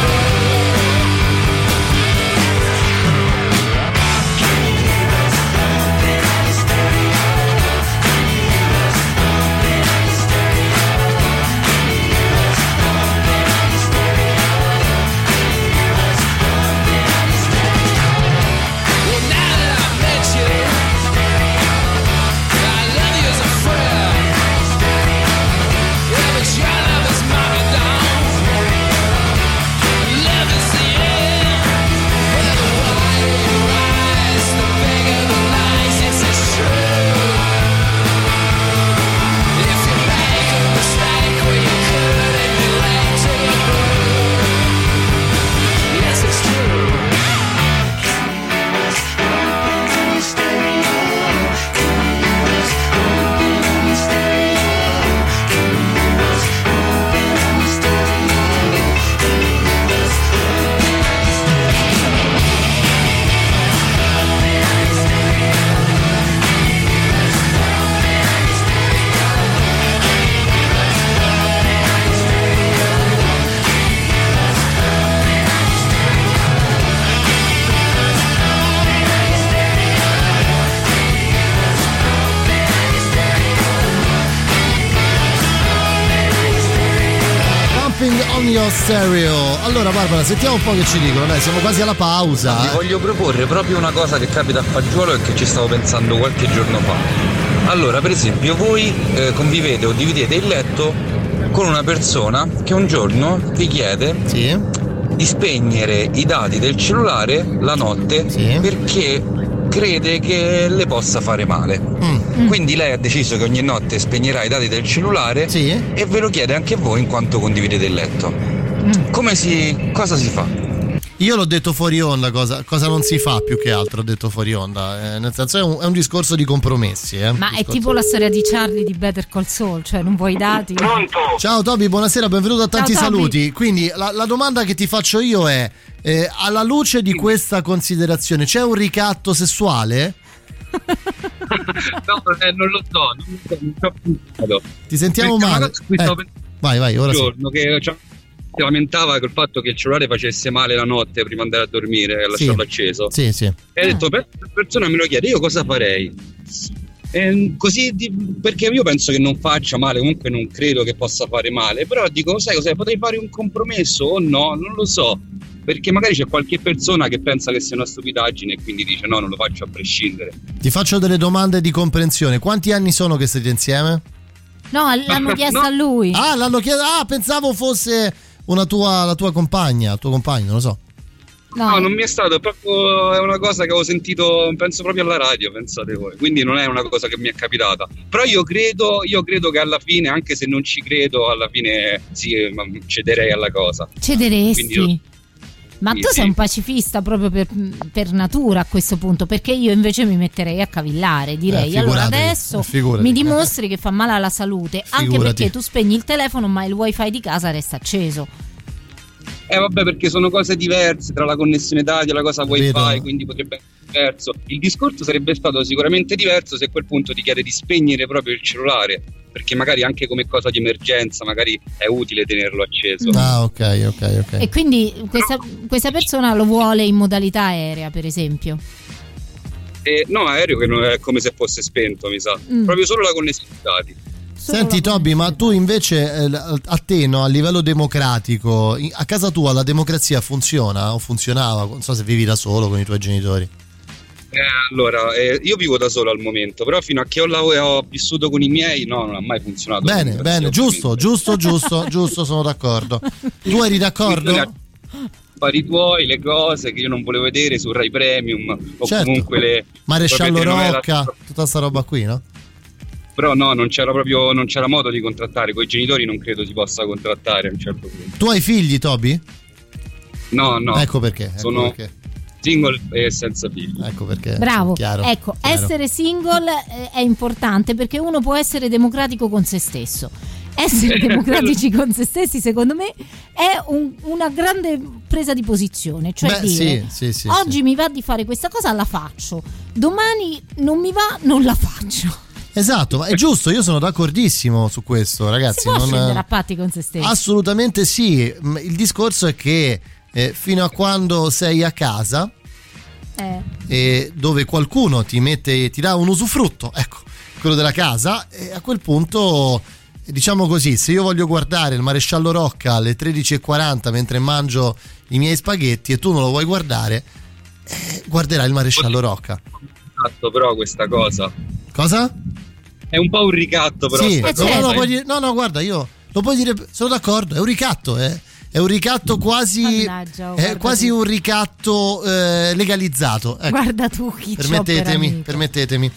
Well, now that I've met you, I love you as a friend. Yeah, but your love is mommy down. Love is the end. Well, the wider you rise, the bigger the lies. Yes, it's true. If you make a mistake where you couldn't be late to your brew. Yes, it's true. Pumping on your stereo. Allora Barbara, sentiamo un po' che ci dicono. Dai, siamo quasi alla pausa. Vi voglio proporre proprio una cosa che capita a Fagiolo e che ci stavo pensando qualche giorno fa. Allora, per esempio, voi convivete o dividete il letto con una persona che un giorno vi chiede di spegnere i dati del cellulare la notte perché crede che le possa fare male. Quindi lei ha deciso che ogni notte spegnerà i dati del cellulare e ve lo chiede anche voi in quanto condividete il letto. Cosa si fa? Io l'ho detto fuori onda, cosa non si fa più che altro, ho detto fuori onda. Nel senso è un discorso di compromessi. Ma è tipo la storia di Charlie di Better Call Saul, cioè non vuoi i dati? Ciao Toby, buonasera, benvenuto a Tanti Ciao, Toby. Saluti. Quindi la domanda che ti faccio io è, alla luce di questa considerazione, c'è un ricatto sessuale? No, non lo so, non ci ho pensato. Ti sentiamo Perché male. una cosa a cui stavo pensando Vai, ora un sì. giorno che si lamentava col fatto che il cellulare facesse male la notte prima di andare a dormire e lasciarlo acceso. Sì. E ha detto, per una persona me lo chiede, io cosa farei? Perché io penso che non faccia male, comunque non credo che possa fare male, però dico, sai cos'è, potrei fare un compromesso o no, non lo so, perché magari c'è qualche persona che pensa che sia una stupidaggine e quindi dice no, non lo faccio a prescindere. Ti faccio delle domande di comprensione. Quanti anni sono che siete insieme? No, l'hanno chiesto a lui. Ah, l'hanno chiesto. Ah, pensavo fosse la tua compagna, il tuo compagno, non lo so. No, non mi è stato, proprio è una cosa che ho sentito, penso proprio alla radio, pensate voi, quindi non è una cosa che mi è capitata, però io credo che alla fine, anche se non ci credo, alla fine sì, cederei alla cosa. Cederesti? Quindi ma tu sei un pacifista proprio per natura a questo punto, perché io invece mi metterei a cavillare, direi allora adesso mi dimostri che fa male alla salute, anche perché tu spegni il telefono ma il wifi di casa resta acceso. Vabbè, perché sono cose diverse tra la connessione dati e la cosa wifi, Vedo. quindi potrebbe essere diverso. Il discorso sarebbe stato sicuramente diverso se a quel punto ti chiede di spegnere proprio il cellulare, perché magari anche come cosa di emergenza magari è utile tenerlo acceso. Ah, ok. E quindi questa persona lo vuole in modalità aerea, per esempio? No, aereo che non è come se fosse spento, mi sa. Proprio solo la connessione dati. Senti Toby, ma tu invece a te, no, a livello democratico, a casa tua la democrazia funziona o funzionava? Non so se vivi da solo con i tuoi genitori. Allora, io vivo da solo al momento, però fino a che ho vissuto con i miei, no, non ha mai funzionato. Bene, giusto, sono d'accordo. Tu eri d'accordo? Fare i tuoi, le cose che io non volevo vedere su Rai Premium o comunque le Maresciallo Rocca, tutta sta roba qui, no? Però no, non c'era modo di contrattare, con i genitori non credo si possa contrattare a un certo punto. Tu hai figli, Toby? No. Ecco perché. Sono single e senza figli. Ecco perché. Bravo. Chiaro. Essere single è importante perché uno può essere democratico con se stesso. Essere democratici con se stessi, secondo me, è una grande presa di posizione. Cioè dire, oggi mi va di fare questa cosa, la faccio. Domani non mi va, non la faccio. Esatto, ma è giusto, io sono d'accordissimo su questo, ragazzi. Si può scendere a patti con se stessi? Assolutamente sì. Il discorso è che fino a quando sei a casa dove qualcuno ti dà un usufrutto, ecco, quello della casa, e a quel punto, diciamo così, se io voglio guardare il Maresciallo Rocca alle 13:40 mentre mangio i miei spaghetti e tu non lo vuoi guardare, guarderai il Maresciallo Rocca. Però questa cosa. Cosa? È un po' un ricatto, però. Sì, no, guarda, io lo puoi dire, sono d'accordo, è un ricatto, è un ricatto quasi. È quasi un ricatto legalizzato. Ecco. Guarda tu chi permettetemi.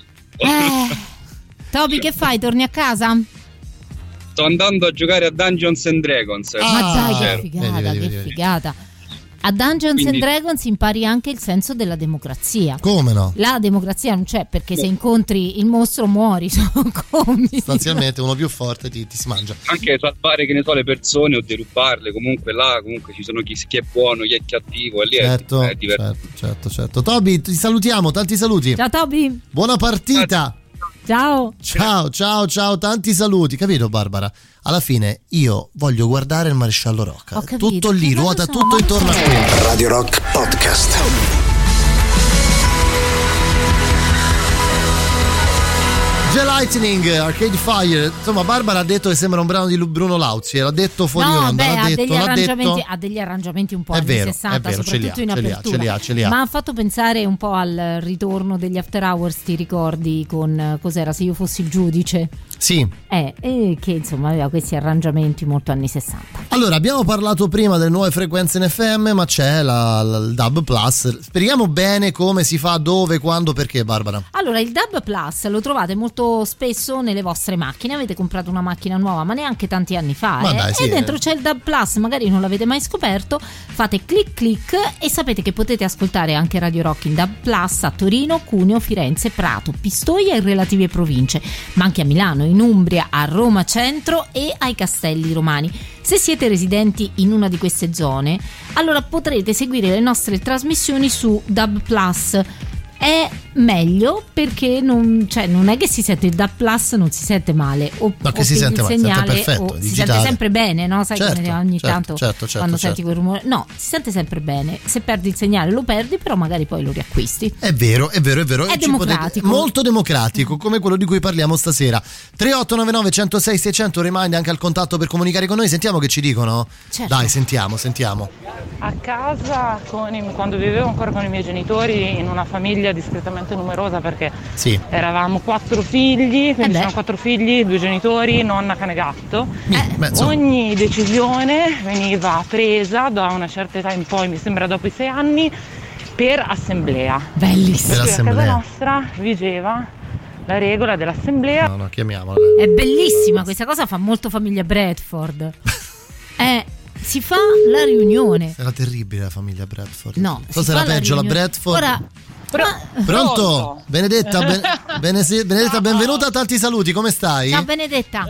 Toby, che fai? Torni a casa? Sto andando a giocare a Dungeons and Dragons. Ma dai, che figata. A Dungeons and Dragons impari anche il senso della democrazia. Come no? La democrazia non c'è, perché se incontri il mostro muori, sono comici. Sostanzialmente uno più forte ti si mangia. Anche salvare, che ne so, le persone o derubarle, comunque ci sono chi è buono, chi è cattivo, e lì è divertente. Certo. Toby, ti salutiamo, tanti saluti. Ciao Toby. Buona partita. Ciao, tanti saluti, capito Barbara? Alla fine io voglio guardare il Maresciallo Rocca. Tutto lì, ruota tutto intorno a quello. Radio Rock Podcast. The Lightning, Arcade Fire. Insomma, Barbara ha detto che sembra un brano di Bruno Lauzi. L'ha detto fuori onda. Ha degli arrangiamenti un po' anni 60, soprattutto in apertura. Ce li ha. Ma ha fatto pensare un po' al ritorno degli After Hours, ti ricordi, con cos'era, Se io fossi il giudice? Sì. Che insomma aveva questi arrangiamenti molto anni 60. Allora, abbiamo parlato prima delle nuove frequenze in FM, ma c'è il DAB Plus. Spieghiamo bene come si fa, dove, quando, perché, Barbara. Allora, il DAB Plus lo trovate molto spesso nelle vostre macchine. Avete comprato una macchina nuova, ma neanche tanti anni fa, e dentro c'è il DAB Plus, magari non l'avete mai scoperto. Fate clic e sapete che potete ascoltare anche Radio Rock in DAB Plus a Torino, Cuneo, Firenze, Prato, Pistoia e relative province, ma anche a Milano, in Umbria, a Roma Centro e ai Castelli Romani. Se siete residenti in una di queste zone, allora potrete seguire le nostre trasmissioni su DAB Plus. è meglio perché non è che si sente il DAB+, non si sente male o che si sente male, segnale, sente perfetto, o si digitale. sente sempre bene, no? Sai, Certo, come ogni certo, tanto quando senti quel rumore, no, si sente sempre bene. Se perdi il segnale lo perdi, però magari poi lo riacquisti. È vero. È Ci democratico. molto democratico, come quello di cui parliamo stasera. 3899 106 600, rimandi anche al contatto per comunicare con noi. Sentiamo che ci dicono. Certo. Dai, sentiamo. A casa quando vivevo ancora con i miei genitori, in una famiglia discretamente numerosa, perché Sì. eravamo 4 figli, quindi sono 4 figli, 2 genitori, nonna, cane, gatto. Ogni decisione veniva presa da una certa età in poi, mi sembra dopo i 6 anni, per assemblea. Bellissimo. Per A casa assemblea. nostra vigeva la regola dell'assemblea. No, chiamiamola. È bellissima questa cosa, fa molto famiglia Bradford. Si fa la riunione. Era terribile la famiglia Bradford. No, Cosa era peggio, la Bradford? Ora Pronto? Benedetta, Benedetta, benvenuta, tanti saluti, come stai? ciao Benedetta.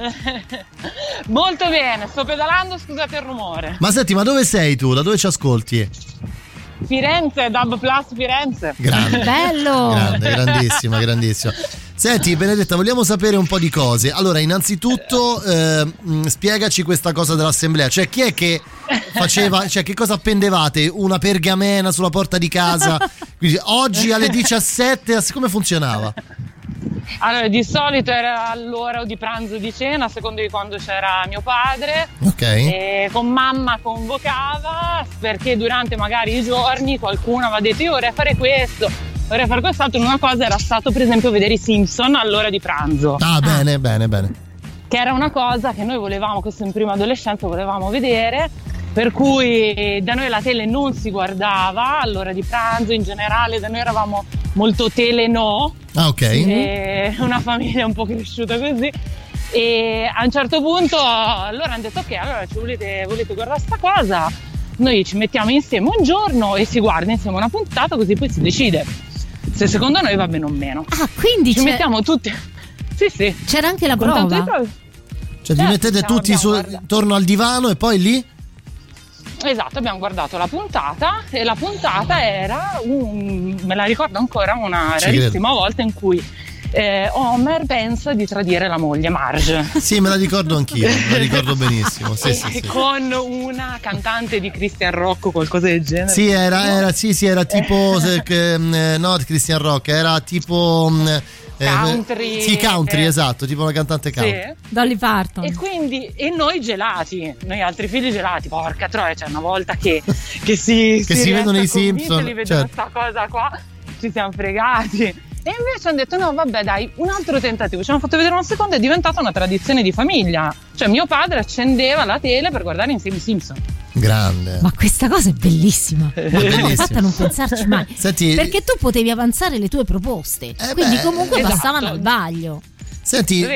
Molto bene, sto pedalando, scusate il rumore. Ma senti, ma dove sei tu? Da dove ci ascolti? Firenze, DAB+ Firenze. Grande. Bello. Grande, grandissima. Senti Benedetta, vogliamo sapere un po' di cose. Allora, innanzitutto spiegaci questa cosa dell'assemblea. Cioè, chi è che faceva, cioè che cosa appendevate? Una pergamena sulla porta di casa? Quindi oggi alle 17, come funzionava? Allora, di solito era l'ora di pranzo o di cena, a seconda di quando c'era mio padre. Ok. E con mamma convocava, perché durante magari i giorni qualcuno aveva detto: io vorrei fare questo, vorrei fare quest'altro. Una cosa era stato per esempio vedere i Simpson all'ora di pranzo. Ah, bene. Che era una cosa che noi volevamo, questo in prima adolescenza, volevamo vedere. Per cui da noi la tele non si guardava all'ora di pranzo, in generale da noi eravamo molto tele no. Ah, ok. E una famiglia un po' cresciuta così. E a un certo punto allora hanno detto: ok, allora volete guardare sta cosa? Noi ci mettiamo insieme un giorno e si guarda insieme una puntata, così poi si decide se secondo noi va bene o meno. Ah, quindi ci mettiamo tutti. Sì. C'era anche la Con tanto di prova. prove. Cioè vi mettete tutti intorno al divano e poi lì? Esatto, abbiamo guardato la puntata e la puntata era me la ricordo ancora, una rarissima volta in cui Homer pensa di tradire la moglie Marge. Sì, me la ricordo anch'io, me la ricordo benissimo. Sì. Con una cantante di Christian Rock o qualcosa del genere. Sì, era tipo no, Christian Rock, era tipo country. Sì, country, esatto, tipo una cantante country. Sì. Dolly Parton. E quindi noi gelati, noi altri figli gelati, porca troia, c'è una volta che si vedono i Simpson, li vedono certo. sta cosa qua, ci siamo fregati. E invece hanno detto: no, vabbè, dai, un altro tentativo. Ci hanno fatto vedere un secondo, è diventata una tradizione di famiglia. Cioè, mio padre accendeva la tele per guardare insieme i Simpson. Grande. Ma questa cosa è bellissima. Ma come hai fatto a non pensarci mai? Senti, perché tu potevi avanzare le tue proposte, quindi comunque esatto. passavano al vaglio. Senti,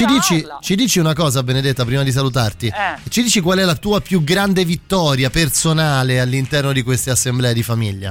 ci dici una cosa, Benedetta, prima di salutarti. Ci dici qual è la tua più grande vittoria personale all'interno di queste assemblee di famiglia?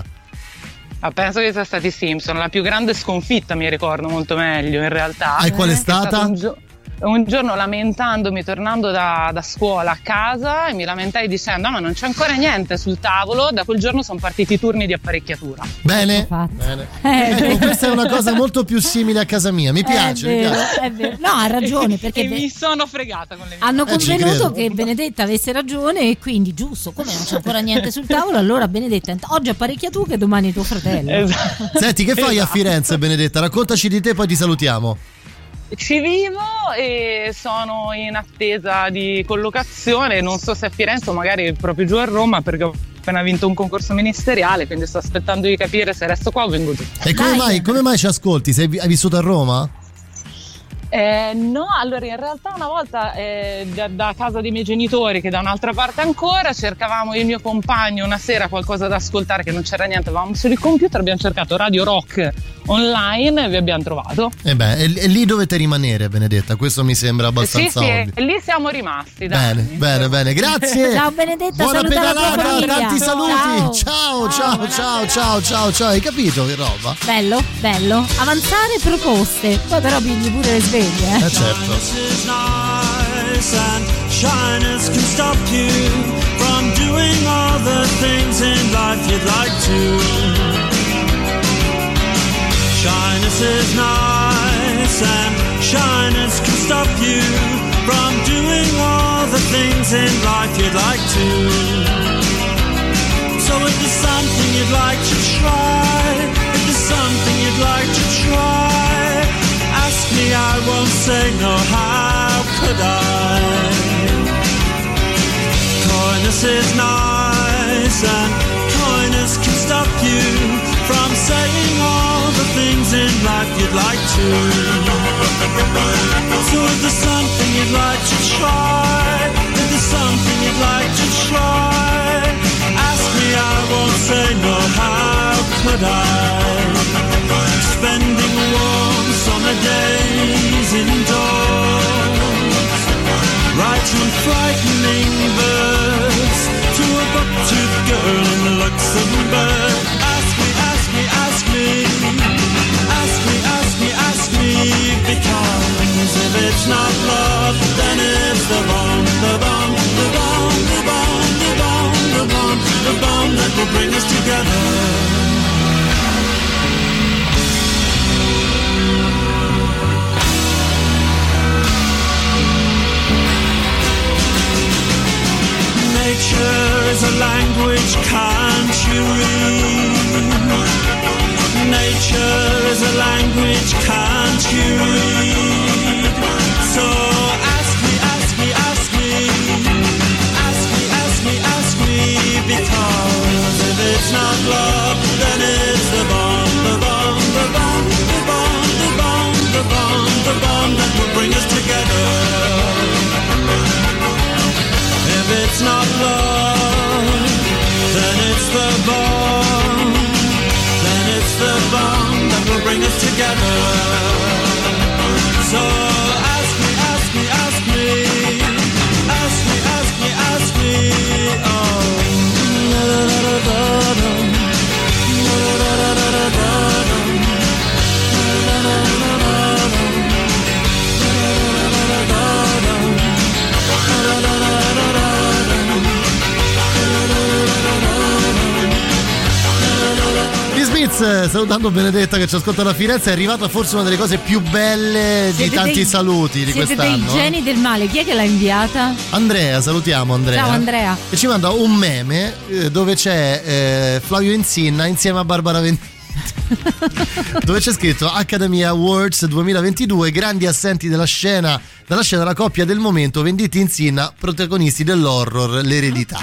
Penso che sia stati i Simpson. La più grande sconfitta mi ricordo molto meglio in realtà. E qual è stata? Un giorno lamentandomi, tornando da scuola a casa, e mi lamentai dicendo: ma non c'è ancora niente sul tavolo. Da quel giorno sono partiti i turni di apparecchiatura. Bene. Ecco, questa è una cosa molto più simile a casa mia. Mi piace, È vero. No, ha ragione, perché e mi sono fregata con le mie hanno convenuto che Benedetta avesse ragione, e quindi giusto, come non c'è ancora niente sul tavolo, allora Benedetta oggi apparecchia tu, che domani tuo fratello. Esatto. Senti, che fai a Firenze, Benedetta? Raccontaci di te, poi ti salutiamo. Ci vivo e sono in attesa di collocazione, non so se a Firenze o magari proprio giù a Roma, perché ho appena vinto un concorso ministeriale, quindi sto aspettando di capire se resto qua o vengo giù. E come mai ci ascolti? Hai vissuto a Roma? No, allora in realtà una volta da casa dei miei genitori, che da un'altra parte ancora, cercavamo io e il mio compagno una sera qualcosa da ascoltare, che non c'era niente, avevamo solo il computer, abbiamo cercato Radio Rock online e vi abbiamo trovato. E lì dovete rimanere, Benedetta, questo mi sembra abbastanza ovvio. Sì, lì siamo rimasti. Dai. Bene, grazie. Ciao Benedetta, buona pedalata, tanti saluti. Ciao. Hai capito che roba? Bello, avanzare proposte, poi però pigli pure le sveglie. Certo. This is nice and shyness can stop you from doing all the things in life you'd like to. Shyness is nice and shyness can stop you from doing all the things in life you'd like to. So if there's something you'd like to try, if there's something you'd like to try, ask me, I won't say no, how could I? Coyness is nice and coyness can stop you from saying all the things in life you'd like to. So if there's something you'd like to try, if there's something you'd like to try, ask me, I won't say no, how could I? Spending warm summer days indoors, writing frightening verse to a buck-toothed girl in Luxembourg. Ask me, ask me, ask me, ask me, ask me, ask me, because if it's not love, then it's the bomb, the bomb, the bomb, the bomb, the bomb, the bomb, the bomb that will bring us together. Nature is a language, can't you read? Nature is a language, can't you read? So ask me, ask me, ask me, ask me, ask me, ask me, because if it's not love, then it's the bomb, the bomb, the bomb, the bomb, the bomb, the bomb, the bomb that will bring us together. If it's not love, then it's the bomb, then it's the bomb that will bring us together. So ask me, ask me, ask me, ask me, ask me, ask me, oh. Salutando Benedetta che ci ascolta da Firenze, è arrivata forse una delle cose più belle di tanti saluti di siete quest'anno. Siete dei geni del male. Chi è che l'ha inviata? Andrea, salutiamo Andrea. Ciao Andrea. E ci manda un meme dove c'è Flavio Insinna insieme a Barbara Venditti dove c'è scritto Academy Awards 2022, grandi assenti dalla scena la coppia del momento, Venditti Insinna, protagonisti dell'horror L'eredità.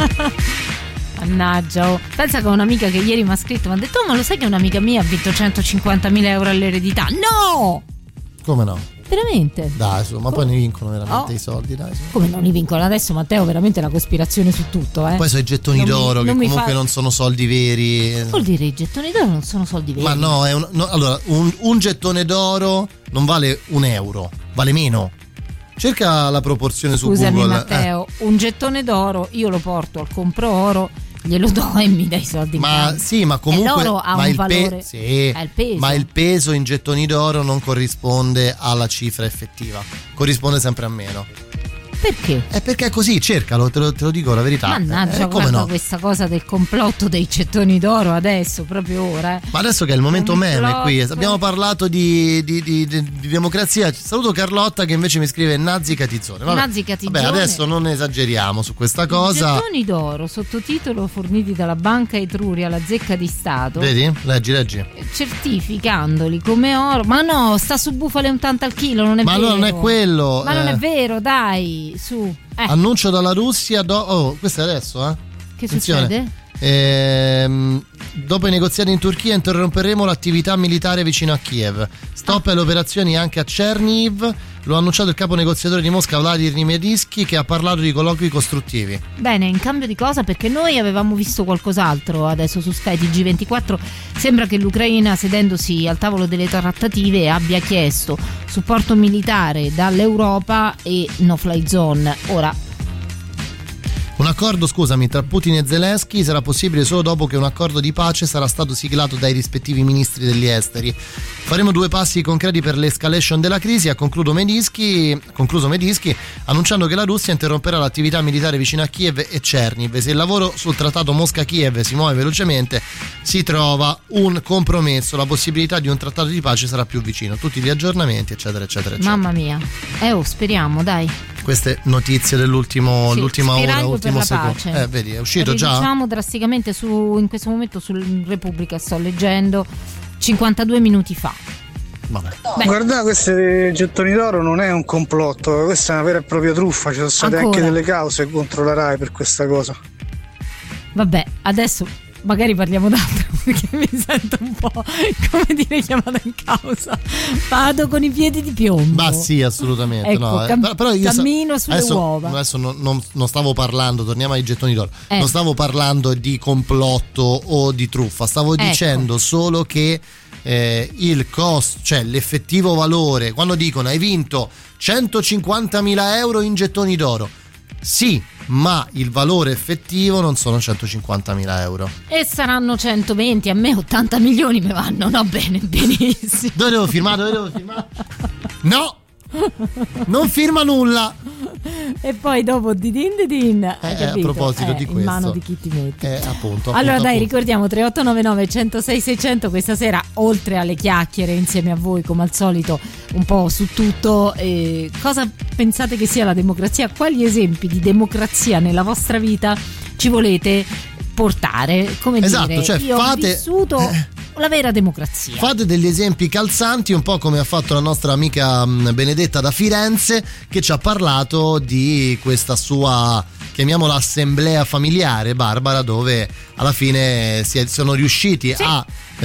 Mannaggia, oh. Pensa che ho un'amica che ieri mi ha scritto, mi ha detto: oh, ma lo sai che un'amica mia ha vinto 150.000 euro all'eredità? No! Come no? Veramente? Dai, su, ma poi ne vincono veramente i soldi, dai. Su. Come non li vincono adesso, Matteo? Veramente la cospirazione su tutto, eh? Poi sono i gettoni d'oro che comunque non sono soldi veri. Che vuol dire i gettoni d'oro non sono soldi veri? Ma no, allora un gettone d'oro non vale €1, vale meno. Cerca la proporzione su Google. Scusami Matteo, un gettone d'oro io lo porto al compro oro, glielo do e mi dai i soldi. Ma sì, ma comunque l'oro ha un valore. Sì, ha il peso. Ma il peso in gettoni d'oro non corrisponde alla cifra effettiva, corrisponde sempre a meno. Perché? È perché è così, cercalo, te lo dico la verità. Mannaggia, come no? Questa cosa del complotto dei gettoni d'oro adesso, proprio ora. Ma adesso che è il momento meme qui, abbiamo parlato di democrazia. Saluto Carlotta che invece mi scrive Nazi Catizzone. Nazi Catizzone. Vabbè, adesso non esageriamo su questa cosa. Gettoni d'oro, sottotitolo forniti dalla Banca Etruria, la zecca di Stato. Vedi? Leggi. Certificandoli come oro. Ma no, sta su bufale un tanto al chilo, non è vero. Ma non è quello. Ma non è vero, dai. Su. Annuncio dalla Russia. Questo è adesso, Che attenzione. succede? Dopo i negoziati in Turchia interromperemo l'attività militare vicino a Kiev. Stop alle operazioni anche a Chernihiv. Lo ha annunciato il capo negoziatore di Mosca Vladimir Medinsky, che ha parlato di colloqui costruttivi. Bene, in cambio di cosa? Perché noi avevamo visto qualcos'altro adesso su Sky TG24. Sembra che l'Ucraina, sedendosi al tavolo delle trattative, abbia chiesto supporto militare dall'Europa e no fly zone. Ora Un accordo, scusami, tra Putin e Zelensky sarà possibile solo dopo che un accordo di pace sarà stato siglato dai rispettivi ministri degli esteri. Faremo 2 passi concreti per l'escalation della crisi, ha concluso Medinski, annunciando che la Russia interromperà l'attività militare vicino a Kiev e Cherniv. Se il lavoro sul trattato Mosca-Kiev si muove velocemente, si trova un compromesso, la possibilità di un trattato di pace sarà più vicino. Tutti gli aggiornamenti, eccetera, eccetera, eccetera. Mamma mia. Speriamo, dai. Queste notizie dell'ultima ora, ultimo secondo. Vedi, è uscito già? Diciamo drasticamente in questo momento sul Repubblica, sto leggendo 52 minuti fa. Vabbè. Guarda, questi gettoni d'oro non è un complotto, questa è una vera e propria truffa. Ci sono state anche delle cause contro la RAI per questa cosa. Vabbè, adesso magari parliamo d'altro, perché mi sento un po' come dire chiamata in causa. Vado con i piedi di piombo. Ma sì, assolutamente. Ecco, però io cammino sulle uova. Adesso non stavo parlando, torniamo ai gettoni d'oro. Non stavo parlando di complotto o di truffa, stavo dicendo solo che il costo, cioè l'effettivo valore, quando dicono hai vinto 150.000 euro in gettoni d'oro, sì, ma il valore effettivo non sono 150.000 euro. E saranno 120, a me 80 milioni mi vanno, no? Bene, benissimo. Dove devo firmare? No! Non firma nulla. E poi dopo didin hai capito? A proposito di questo, in mano di chi ti metti. Appunto. Allora dai, ricordiamo 3899 106 600 questa sera, oltre alle chiacchiere insieme a voi come al solito un po' su tutto, cosa pensate che sia la democrazia? Quali esempi di democrazia nella vostra vita ci volete portare? Come dire, cioè io ho vissuto la vera democrazia. Fate degli esempi calzanti, un po' come ha fatto la nostra amica Benedetta da Firenze, che ci ha parlato di questa sua, chiamiamola, assemblea familiare, Barbara, dove alla fine sono riusciti a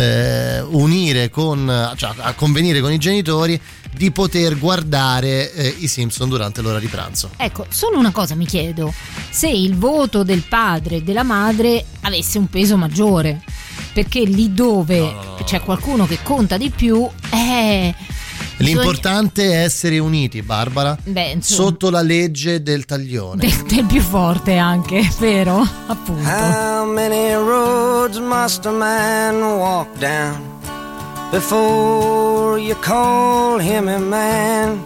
unire a convenire con i genitori di poter guardare i Simpson durante l'ora di pranzo. Ecco, solo una cosa mi chiedo: se il voto del padre e della madre avesse un peso maggiore, perché lì dove c'è qualcuno che conta di più l'importante è essere uniti, Barbara. Sotto la legge del taglione, del più forte anche, vero? Appunto. How many roads must a man walk down before you call him a man?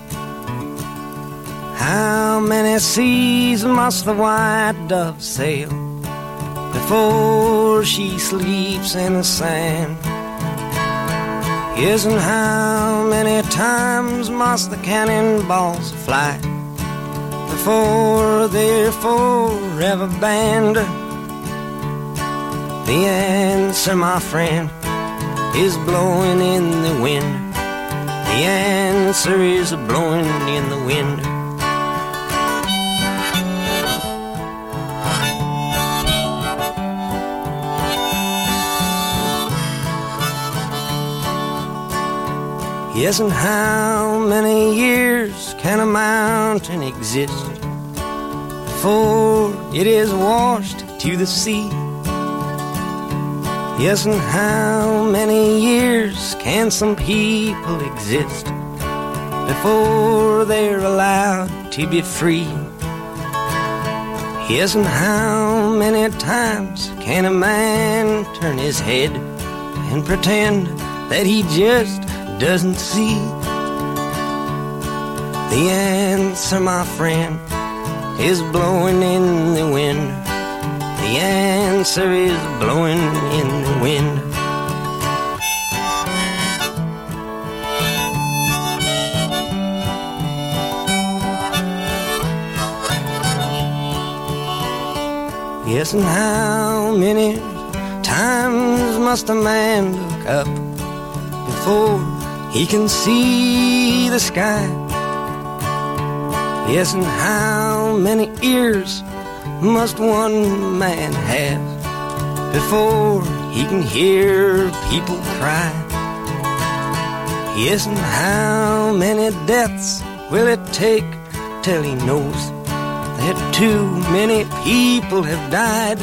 How many seas must the white dove sail before she sleeps in the sand? Yes, and how many times must the cannonballs fly before they're forever banned? The answer, my friend, is blowing in the wind. The answer is blowing in the wind. Yes, and how many years can a mountain exist before it is washed to the sea? Yes, and how many years can some people exist before they're allowed to be free? Yes, and how many times can a man turn his head and pretend that he just doesn't see? The answer, my friend, is blowing in the wind. The answer is blowing in the wind. Yes, and how many times must a man look up before he can see the sky? Yes, and how many ears must one man have before he can hear people cry? Yes, and how many deaths will it take till he knows that too many people have died?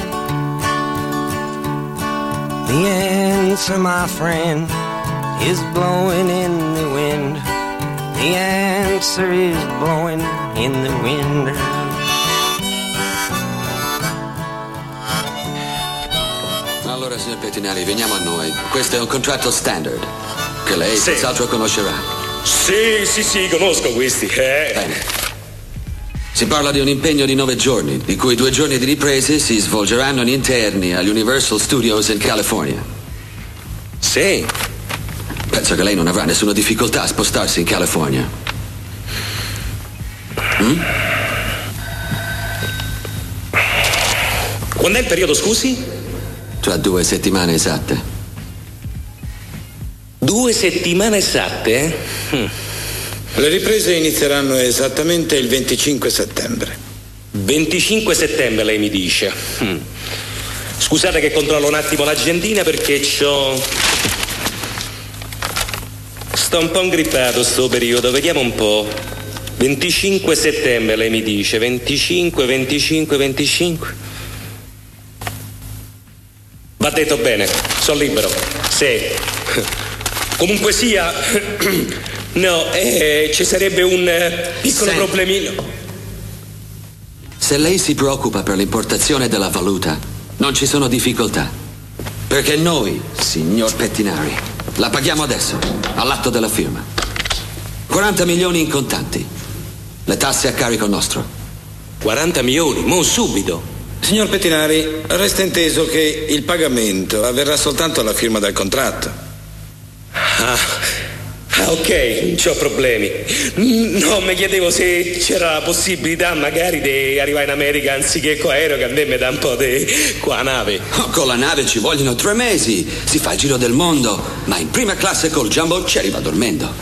The answer, my friend, is blowing in the wind. The answer is blowing in the wind. signor Pettinari, veniamo a noi. Questo è un contratto standard che lei senz'altro conoscerà. Sì, conosco questi. Bene. Si parla di un impegno di 9 giorni, di cui 2 giorni di riprese si svolgeranno in interni agli Universal Studios in California. Sì. Penso che lei non avrà nessuna difficoltà a spostarsi in California. Quando è il periodo, scusi? Tra 2 settimane esatte. 2 settimane esatte? Le riprese inizieranno esattamente il 25 settembre. 25 settembre lei mi dice. Scusate che controllo un attimo l'agendina perché sto un po' ingrippato sto periodo, vediamo un po'. 25 settembre lei mi dice. 25. Va detto bene, sono libero. Sì. Comunque sia, no, ci sarebbe un piccolo problemino. Se lei si preoccupa per l'importazione della valuta, non ci sono difficoltà. Perché noi, signor Pettinari, la paghiamo adesso, all'atto della firma. 40 milioni in contanti. Le tasse a carico nostro. 40 milioni, mo subito. Signor Pettinari, resta inteso che il pagamento avverrà soltanto alla firma del contratto. Ok, non c'ho problemi. No, mi chiedevo se c'era la possibilità magari di arrivare in America anziché con aereo, che a me mi dà un po' di qua nave. Con la nave ci vogliono 3 mesi. Si fa il giro del mondo, ma in prima classe col jumbo ci arriva dormendo.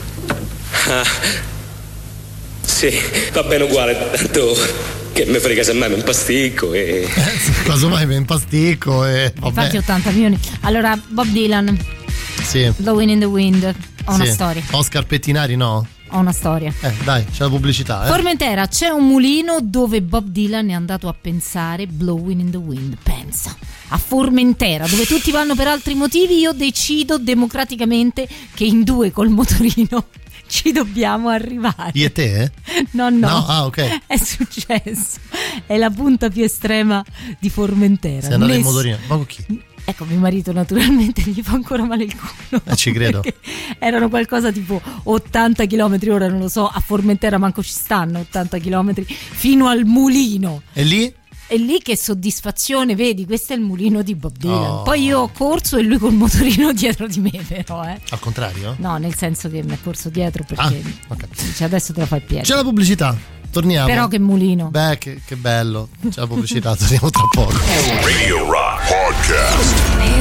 Sì, va bene uguale, tanto che mi frega se mai mi impasticco e... Casomai mi impasticco e... Vabbè. Infatti 80 milioni. Allora, Bob Dylan. Sì. Blowing in the Wind. Ho una storia. Oscar Pettinari no? Ho una storia. Dai, c'è la pubblicità. Formentera, c'è un mulino dove Bob Dylan è andato a pensare Blowing in the Wind. Pensa. A Formentera, dove tutti vanno per altri motivi, io decido democraticamente che in 2 col motorino ci dobbiamo arrivare. Io e te? No. Ok. È successo. È la punta più estrema di Formentera. Sei andato in motorino. Ma con chi? Ecco, mio marito naturalmente gli fa ancora male il culo. Ci credo. Erano qualcosa tipo 80 km ora, non lo so, a Formentera manco ci stanno 80 km fino al mulino. E lì? E lì che soddisfazione, vedi, questo è il mulino di Bob Dylan. Poi io ho corso e lui col motorino dietro di me, però. Al contrario? No, nel senso che mi ha corso dietro perché dice, adesso te lo fai piede. C'è la pubblicità, torniamo. Però che mulino. Beh, che bello. C'è la pubblicità, torniamo tra poco. Radio Rock Podcast.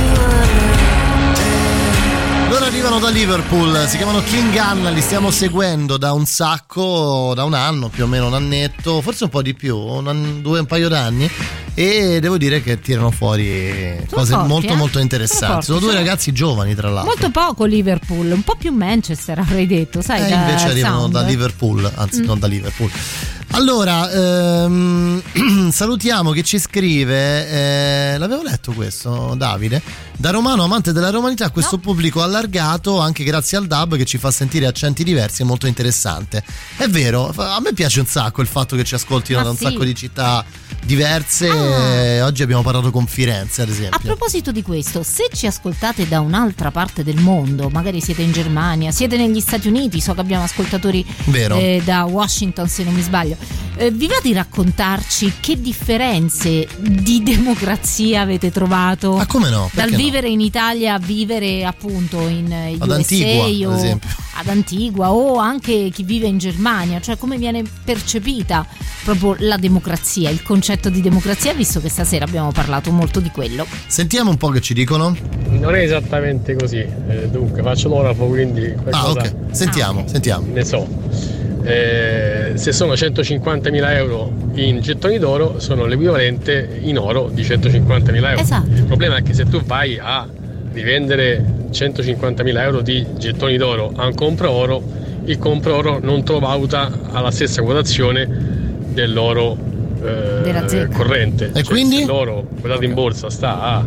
Loro arrivano da Liverpool, si chiamano King Gun, li stiamo seguendo da un anno, più o meno un annetto, forse un po' di più, un paio d'anni, e devo dire che tirano fuori cose forti, molto interessanti. Sono 2 ragazzi giovani, tra l'altro. Molto poco Liverpool, un po' più Manchester avrei detto, sai. Invece arrivano sound. da Liverpool, anzi non da Liverpool. Allora, salutiamo chi ci scrive, l'avevo letto questo, Davide, da romano amante della romanità, questo pubblico allargato anche grazie al DAB che ci fa sentire accenti diversi, è molto interessante. È vero, a me piace un sacco il fatto che ci ascoltino da un sacco di città diverse. Oggi abbiamo parlato con Firenze, ad esempio. A proposito di questo, se ci ascoltate da un'altra parte del mondo, magari siete in Germania, siete negli Stati Uniti, so che abbiamo ascoltatori da Washington se non mi sbaglio, vi va di raccontarci che differenze di democrazia avete trovato? Ma come no? Dal vivere in Italia a vivere appunto in ad USA Antigua, ad esempio. Ad Antigua, o anche chi vive in Germania, cioè come viene percepita proprio la democrazia, il concetto di democrazia, visto che stasera abbiamo parlato molto di quello. Sentiamo un po' che ci dicono. Non è esattamente così, dunque faccio l'orafo, quindi qualcosa... ok, sentiamo. Ne so. Se sono 150.000 euro in gettoni d'oro, sono l'equivalente in oro di 150.000 euro. Esatto. Il problema è che se tu vai a rivendere 150.000 euro di gettoni d'oro a un compra-oro, il compra-oro non te lo valuta alla stessa quotazione dell'oro corrente. E quindi? Se l'oro quotato in borsa sta a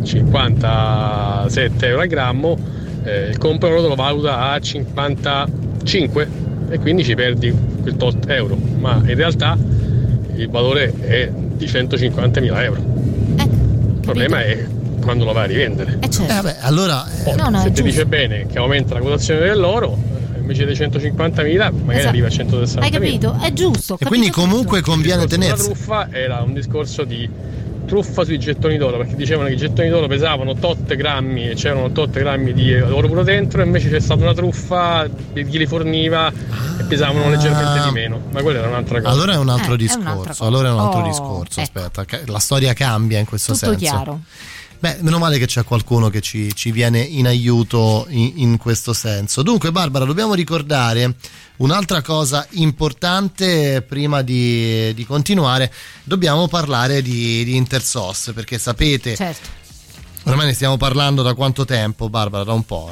57 euro al grammo, il compra-oro te lo valuta a 55 e quindi ci perdi quel tot euro, ma in realtà il valore è di 150.000 euro. Il problema è quando lo vai a rivendere. Beh, allora se ti dice bene che aumenta la quotazione dell'oro, invece dei 150.000 magari arriva a 160.000. Hai capito? È giusto. E quindi comunque conviene tenersi. La truffa era un discorso di truffa sui gettoni d'oro, perché dicevano che i gettoni d'oro pesavano tot grammi e c'erano tot grammi di oro puro dentro, e invece c'è stata una truffa di chi li forniva e pesavano leggermente di meno, ma quella era un'altra cosa. Allora è un altro discorso. Discorso. Aspetta, la storia cambia in questo tutto senso. Chiaro. Beh, meno male che c'è qualcuno che ci viene in aiuto in questo senso. Dunque, Barbara, dobbiamo ricordare un'altra cosa importante prima di continuare. Dobbiamo parlare di Intersos, perché sapete, certo, ormai ne stiamo parlando da quanto tempo, Barbara? Da un po',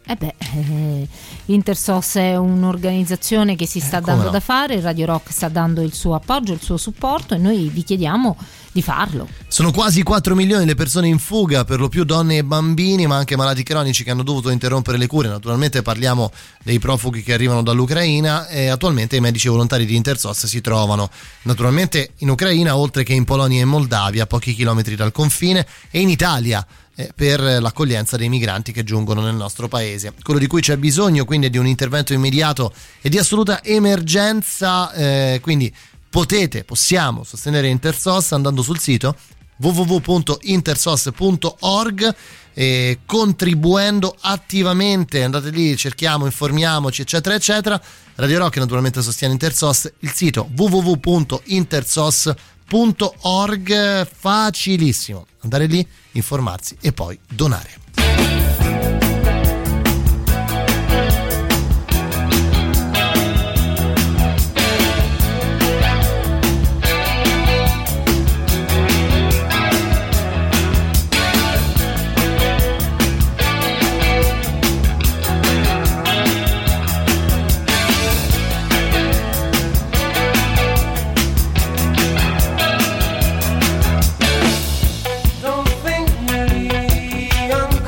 Intersos è un'organizzazione che si sta dando da fare, Radio Rock sta dando il suo appoggio, il suo supporto, e noi vi chiediamo di farlo. Sono quasi 4 milioni le persone in fuga, per lo più donne e bambini, ma anche malati cronici che hanno dovuto interrompere le cure. Naturalmente parliamo dei profughi che arrivano dall'Ucraina, e attualmente i medici volontari di Intersos si trovano naturalmente in Ucraina, oltre che in Polonia e in Moldavia, a pochi chilometri dal confine, e in Italia, per l'accoglienza dei migranti che giungono nel nostro paese. Quello di cui c'è bisogno quindi è di un intervento immediato e di assoluta emergenza, quindi possiamo sostenere Intersos andando sul sito www.intersos.org e contribuendo attivamente. Andate lì, cerchiamo, informiamoci, eccetera eccetera. Radio Rock naturalmente sostiene Intersos, il sito www.intersos.org, facilissimo andare lì, informarsi e poi donare. Don't think me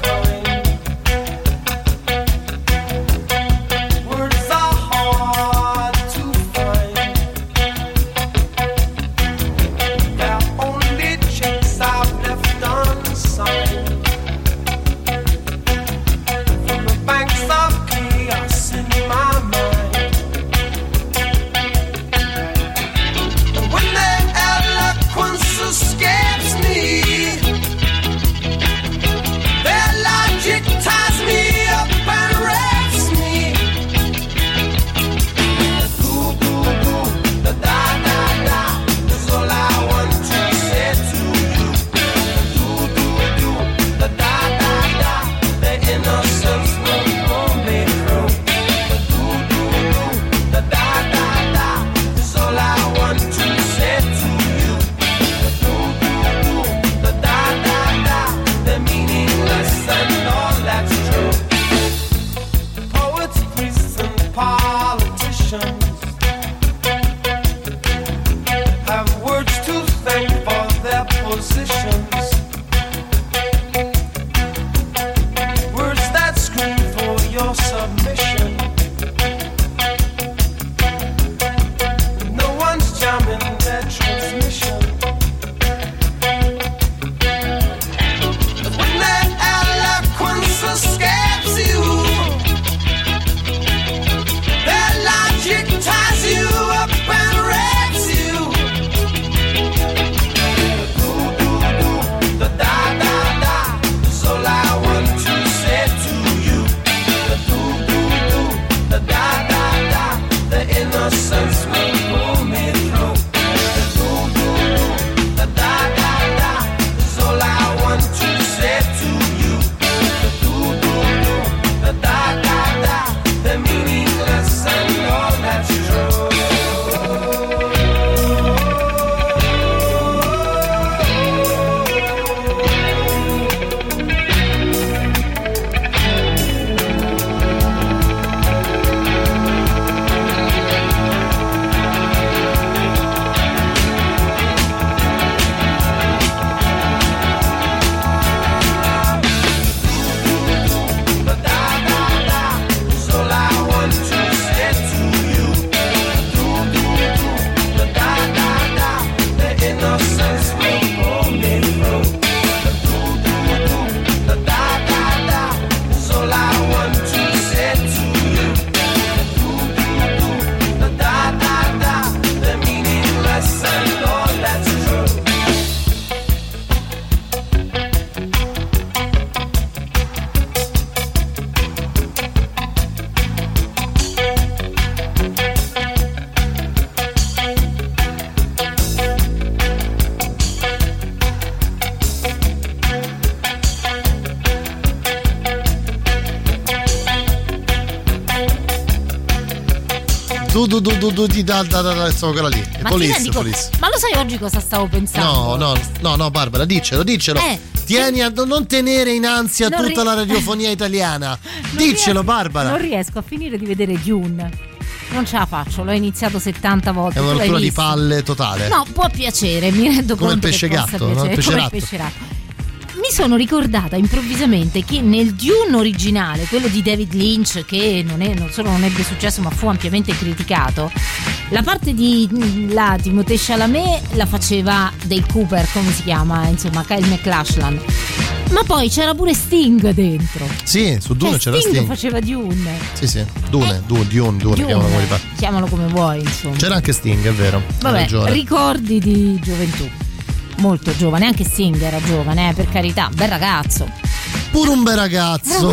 insomma quella lì. Ma ma lo sai oggi cosa stavo pensando? No, Barbara, diccelo. Tieni a non tenere in ansia tutta la radiofonia italiana. Diccelo, Barbara. Non riesco a finire di vedere Dune. Non ce la faccio, l'ho iniziato 70 volte. È una rottura di palle totale. No, può piacere, mi rendo come conto il pesce che possa gatto, no? piacere, Il pesce come ratto. il pesce ratto. Mi sono ricordata improvvisamente che nel Dune originale, quello di David Lynch, che non solo non ebbe successo ma fu ampiamente criticato, la parte di Timothée Chalamet la faceva Dale Cooper, come si chiama, insomma Kyle MacLachlan. Ma poi c'era pure Sting dentro. Sì, su Dune c'era Sting. Faceva Dune. Sì, Dune, Chiamalo come vuoi, insomma. C'era anche Sting, è vero. Vabbè, ricordi di gioventù. Molto giovane, anche Sting era giovane, per carità, bel ragazzo. Pure un bel ragazzo.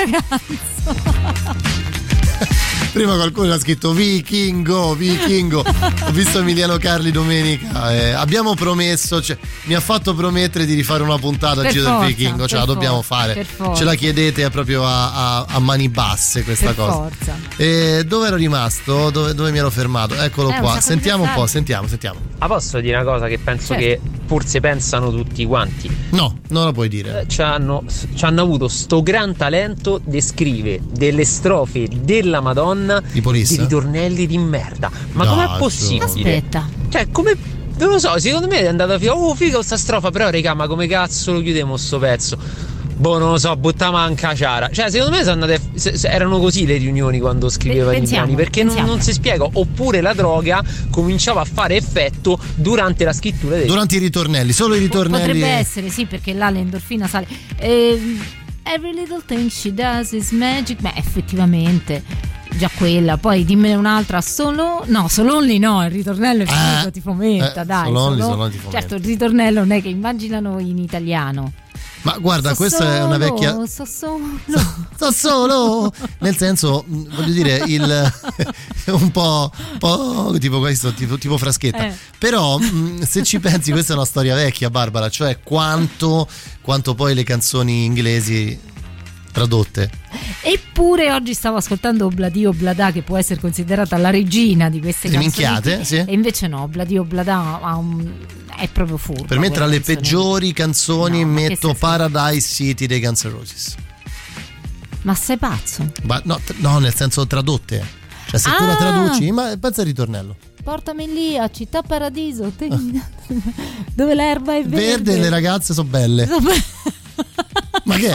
Prima qualcuno ha scritto Vichingo. Ho visto Emiliano Carli domenica. Abbiamo promesso, mi ha fatto promettere di rifare una puntata al Giro del Vichingo. Ce la dobbiamo fare. Ce la chiedete proprio a mani basse questa cosa. Forza. Dove ero rimasto? Dove mi ero fermato? Eccolo qua. Sentiamo un po', sentiamo. Ma posso dire una cosa che penso che forse pensano tutti quanti? No, non la puoi dire. Ci hanno avuto sto gran talento di scrivere delle strofe della Madonna di ritornelli di merda. Ma com'è possibile? Aspetta. Cioè, come... Non lo so, secondo me è andata figa. Oh, figa questa strofa, però raga, ma come cazzo lo chiudiamo sto pezzo? Boh, non lo so, buttava anche a ciara. Cioè, secondo me sono andate, erano così le riunioni quando scrivevano i brani, perché non si spiega. Oppure la droga cominciava a fare effetto durante la scrittura durante i ritornelli, solo i ritornelli. Potrebbe essere, sì, perché là l'endorfina sale. Every little thing she does is magic. Beh, effettivamente già quella, poi dimmene un'altra. Solonli no, il ritornello è figo, ti fomenta, dai. Solonli ti fomenta. Certo, il ritornello non è che immaginano in italiano. Ma guarda, questa è una vecchia. So solo. Nel senso, voglio dire, un po' tipo questo, tipo fraschetta. Però, se ci pensi, questa è una storia vecchia, Barbara. Cioè, quanto poi le canzoni inglesi tradotte. Eppure oggi stavo ascoltando Obladi Oblada, che può essere considerata la regina di queste canzoni. Minchiate, sì. E invece no, Obladi Oblada è proprio furba. Per me tra le peggiori canzoni metto Paradise City dei Guns N' Roses. Ma sei pazzo? No, nel senso tradotte. Cioè se tu la traduci, ma pensa al ritornello. Portami lì a Città Paradiso, dove l'erba è verde e le ragazze sono belle. Ma che è?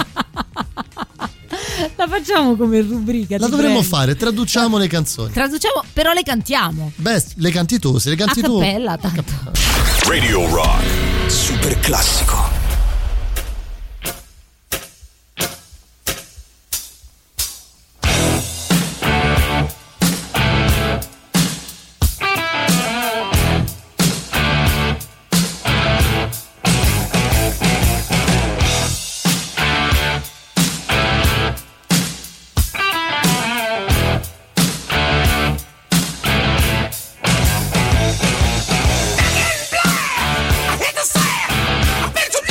La facciamo come rubrica. La dovremmo fare, traduciamo le canzoni. Traduciamo, però le cantiamo. Beh, le canti tu, se le canti tu. A cappella, tanto. Radio Rock. Super classico. I hit the sand. I've been to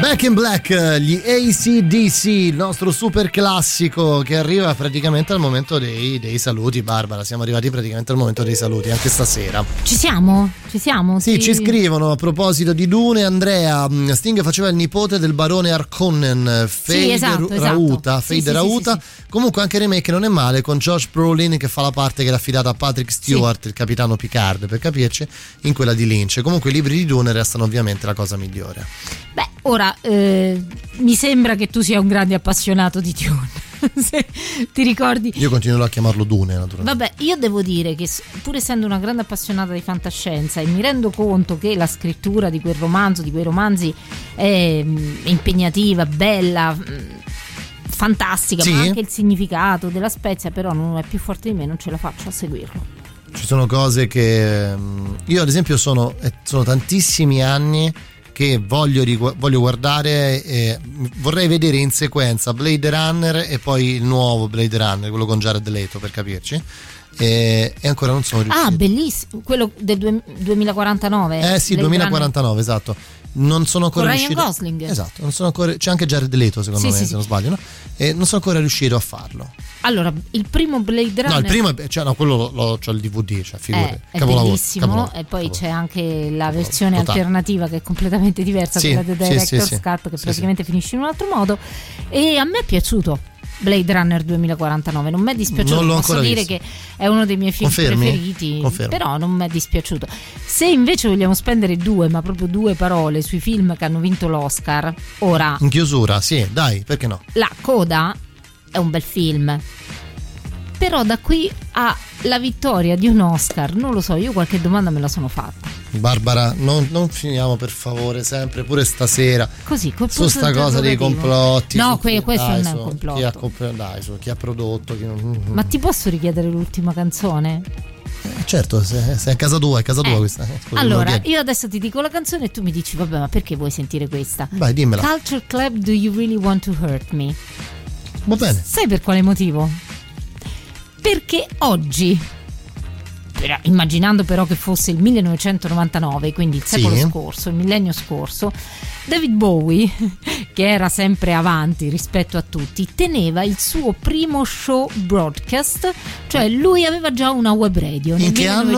Back in Black, gli AC/DC, il nostro super classico che arriva praticamente al momento dei saluti. Barbara, siamo arrivati praticamente al momento dei saluti anche stasera. Ci siamo? Sì, ci scrivono a proposito di Dune. Andrea, Sting faceva il nipote del barone Harkonnen, Fade Rauta. Sì. Comunque anche il remake non è male, con Josh Brolin che fa la parte che era affidata a Patrick Stewart, il capitano Picard per capirci, in quella di Lynch. Comunque i libri di Dune restano ovviamente la cosa migliore. Beh, ora mi sembra che tu sia un grande appassionato di Dune. Se ti ricordi, io continuerò a chiamarlo Dune, naturalmente. Vabbè, io devo dire che pur essendo una grande appassionata di fantascienza e mi rendo conto che la scrittura di quei romanzi è impegnativa, bella, fantastica, sì, ma anche il significato della Spezia però non è più forte di me, non ce la faccio a seguirlo. Ci sono cose che io ad esempio sono tantissimi anni che voglio guardare e vorrei vedere in sequenza Blade Runner e poi il nuovo Blade Runner, quello con Jared Leto per capirci, e ancora non sono riuscito. Bellissimo, quello del 2049. Sì, Blade 2049, Runner. Esatto. Non sono ancora con riuscito. Ryan Gosling. Esatto, non sono ancora, c'è anche Jared Leto secondo me, se non sbaglio, no? E non sono ancora riuscito a farlo. Allora, il primo Blade Runner. No, il primo quello c'ho il DVD, cioè figurati. È bellissimo, e poi c'è anche la versione alternativa che è completamente diversa, quella del Director's Cut, che praticamente finisce in un altro modo. E a me è piaciuto Blade Runner 2049, non mi è dispiaciuto, non l'ho posso ancora dire visto. Che è uno dei miei film preferiti. Confermo. Però non mi è dispiaciuto. Se invece vogliamo spendere proprio due parole sui film che hanno vinto l'Oscar, ora in chiusura, sì, dai, perché no? La Coda è un bel film, però da qui alla vittoria di un Oscar non lo so, io qualche domanda me la sono fatta. Barbara, non finiamo per favore sempre, pure stasera, così su sta cosa dei complotti. No, questo non è un complotto. Chi ha prodotto, Ma ti posso richiedere l'ultima canzone? Certo, se è casa tua questa. Scusa, allora, io adesso ti dico la canzone e tu mi dici vabbè, ma perché vuoi sentire questa? Vai, dimmela. Culture Club, Do You Really Want to Hurt Me? Va bene. Sai per quale motivo? Perché oggi, immaginando però che fosse il 1999, quindi il secolo scorso, il millennio scorso, David Bowie, che era sempre avanti rispetto a tutti, teneva il suo primo show broadcast, cioè lui aveva già una web radio nel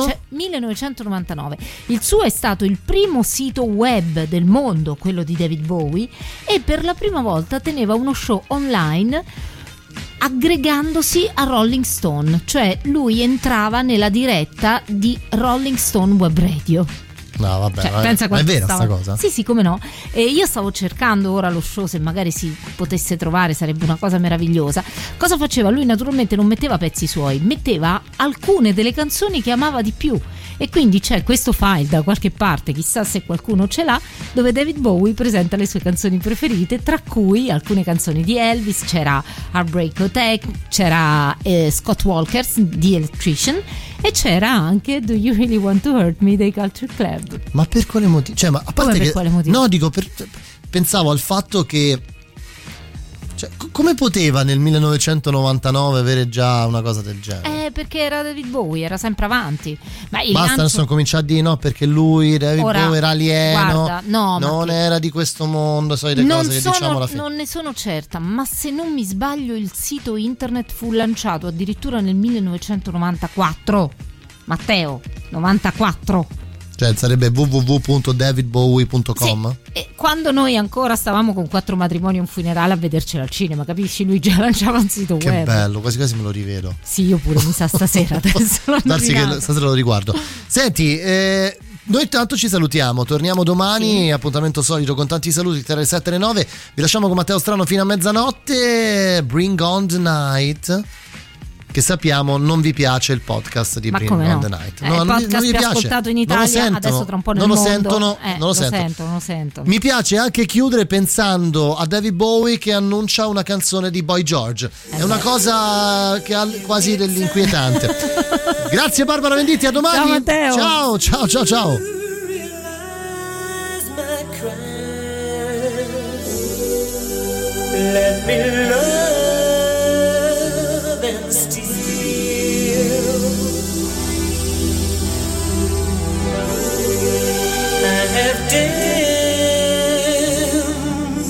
1999. Il suo è stato il primo sito web del mondo, quello di David Bowie, e per la prima volta teneva uno show online aggregandosi a Rolling Stone, cioè lui entrava nella diretta di Rolling Stone Web Radio. No, vabbè, cioè, pensa ma è vera sta cosa? Sì, come no. E io stavo cercando ora lo show, se magari si potesse trovare sarebbe una cosa meravigliosa. Cosa faceva? Lui naturalmente non metteva pezzi suoi, metteva alcune delle canzoni che amava di più. E quindi c'è questo file da qualche parte, chissà se qualcuno ce l'ha, dove David Bowie presenta le sue canzoni preferite, tra cui alcune canzoni di Elvis, c'era Heartbreak Hotel, c'era Scott Walker's The Electrician e c'era anche Do You Really Want to Hurt Me dei Culture Club. Ma per quale motivo? Cioè, ma a parte per quale motivo? No, dico, pensavo al fatto che come poteva nel 1999 avere già una cosa del genere? Perché era David Bowie, era sempre avanti. Ma basta, adesso comincia a dire no, perché lui, David Bowie, era alieno, guarda, no, non era di questo mondo, solite cose che diciamo alla fine. Non ne sono certa, ma se non mi sbaglio il sito internet fu lanciato addirittura nel 1994. Matteo, 94. Cioè sarebbe www.davidbowie.com. Sì, e quando noi ancora stavamo con 4 matrimoni e un funerale a vedercela al cinema, capisci? Lui già lanciava un sito che web. Che bello, quasi quasi me lo rivedo. Sì, io pure, mi sa stasera. Darsi che stasera lo riguardo. Senti, noi intanto ci salutiamo, torniamo domani, appuntamento solito con tanti saluti tra le 7 e le 9. Vi lasciamo con Matteo Strano fino a mezzanotte. Bring on the night. Che sappiamo non vi piace il podcast di Bring on the Night. No, il podcast non vi piace. Ascoltato in Italia, adesso tra un po' nel mondo. Non lo sento. Mi piace anche chiudere pensando a David Bowie che annuncia una canzone di Boy George. È una cosa che ha quasi dell'inquietante. Grazie Barbara Venditti, a domani. Ciao Matteo. Ciao. Let me love and steal. I have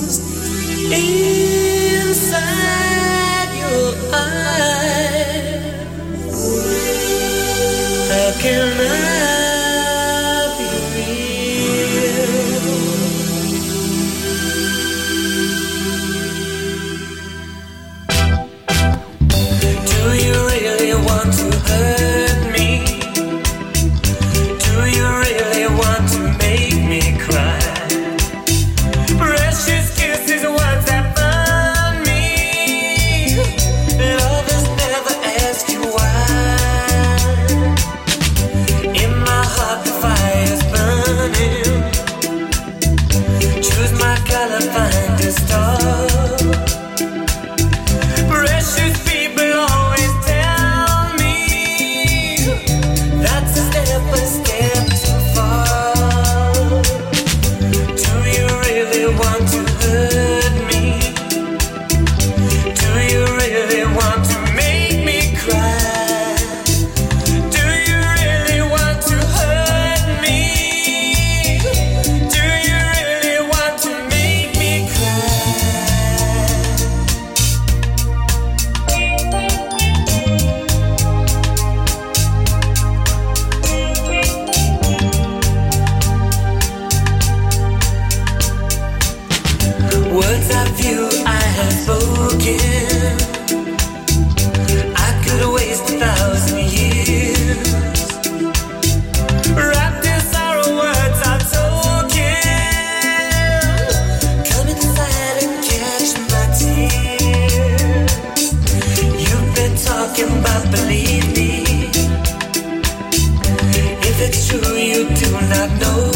of you I have spoken. I could waste 1,000 years wrapped in sorrow, words are token. Come inside and catch my tears. You've been talking about believe me. If it's true you do not know.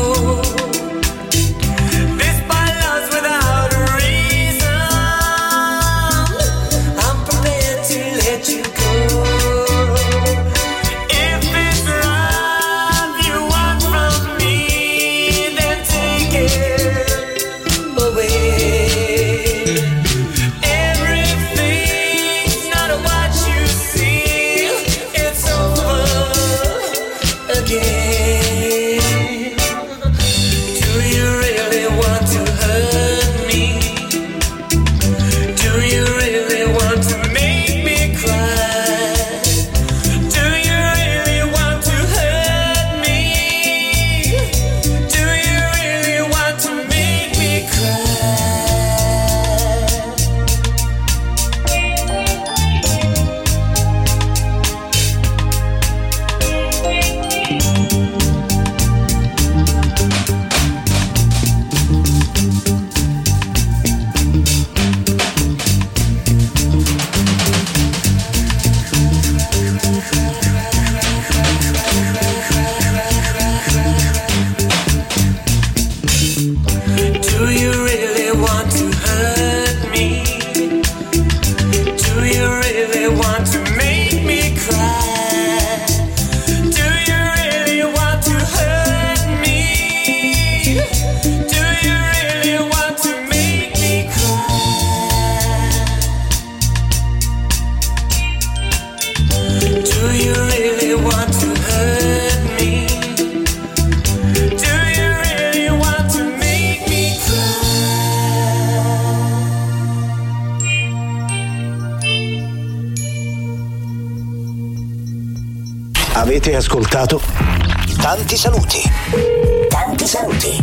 Avete ascoltato Tanti saluti. Tanti saluti.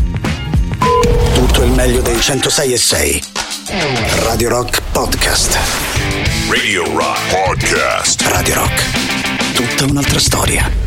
Tutto il meglio dei 106.6 Radio Rock Podcast. Radio Rock Podcast. Radio Rock. Tutta un'altra storia.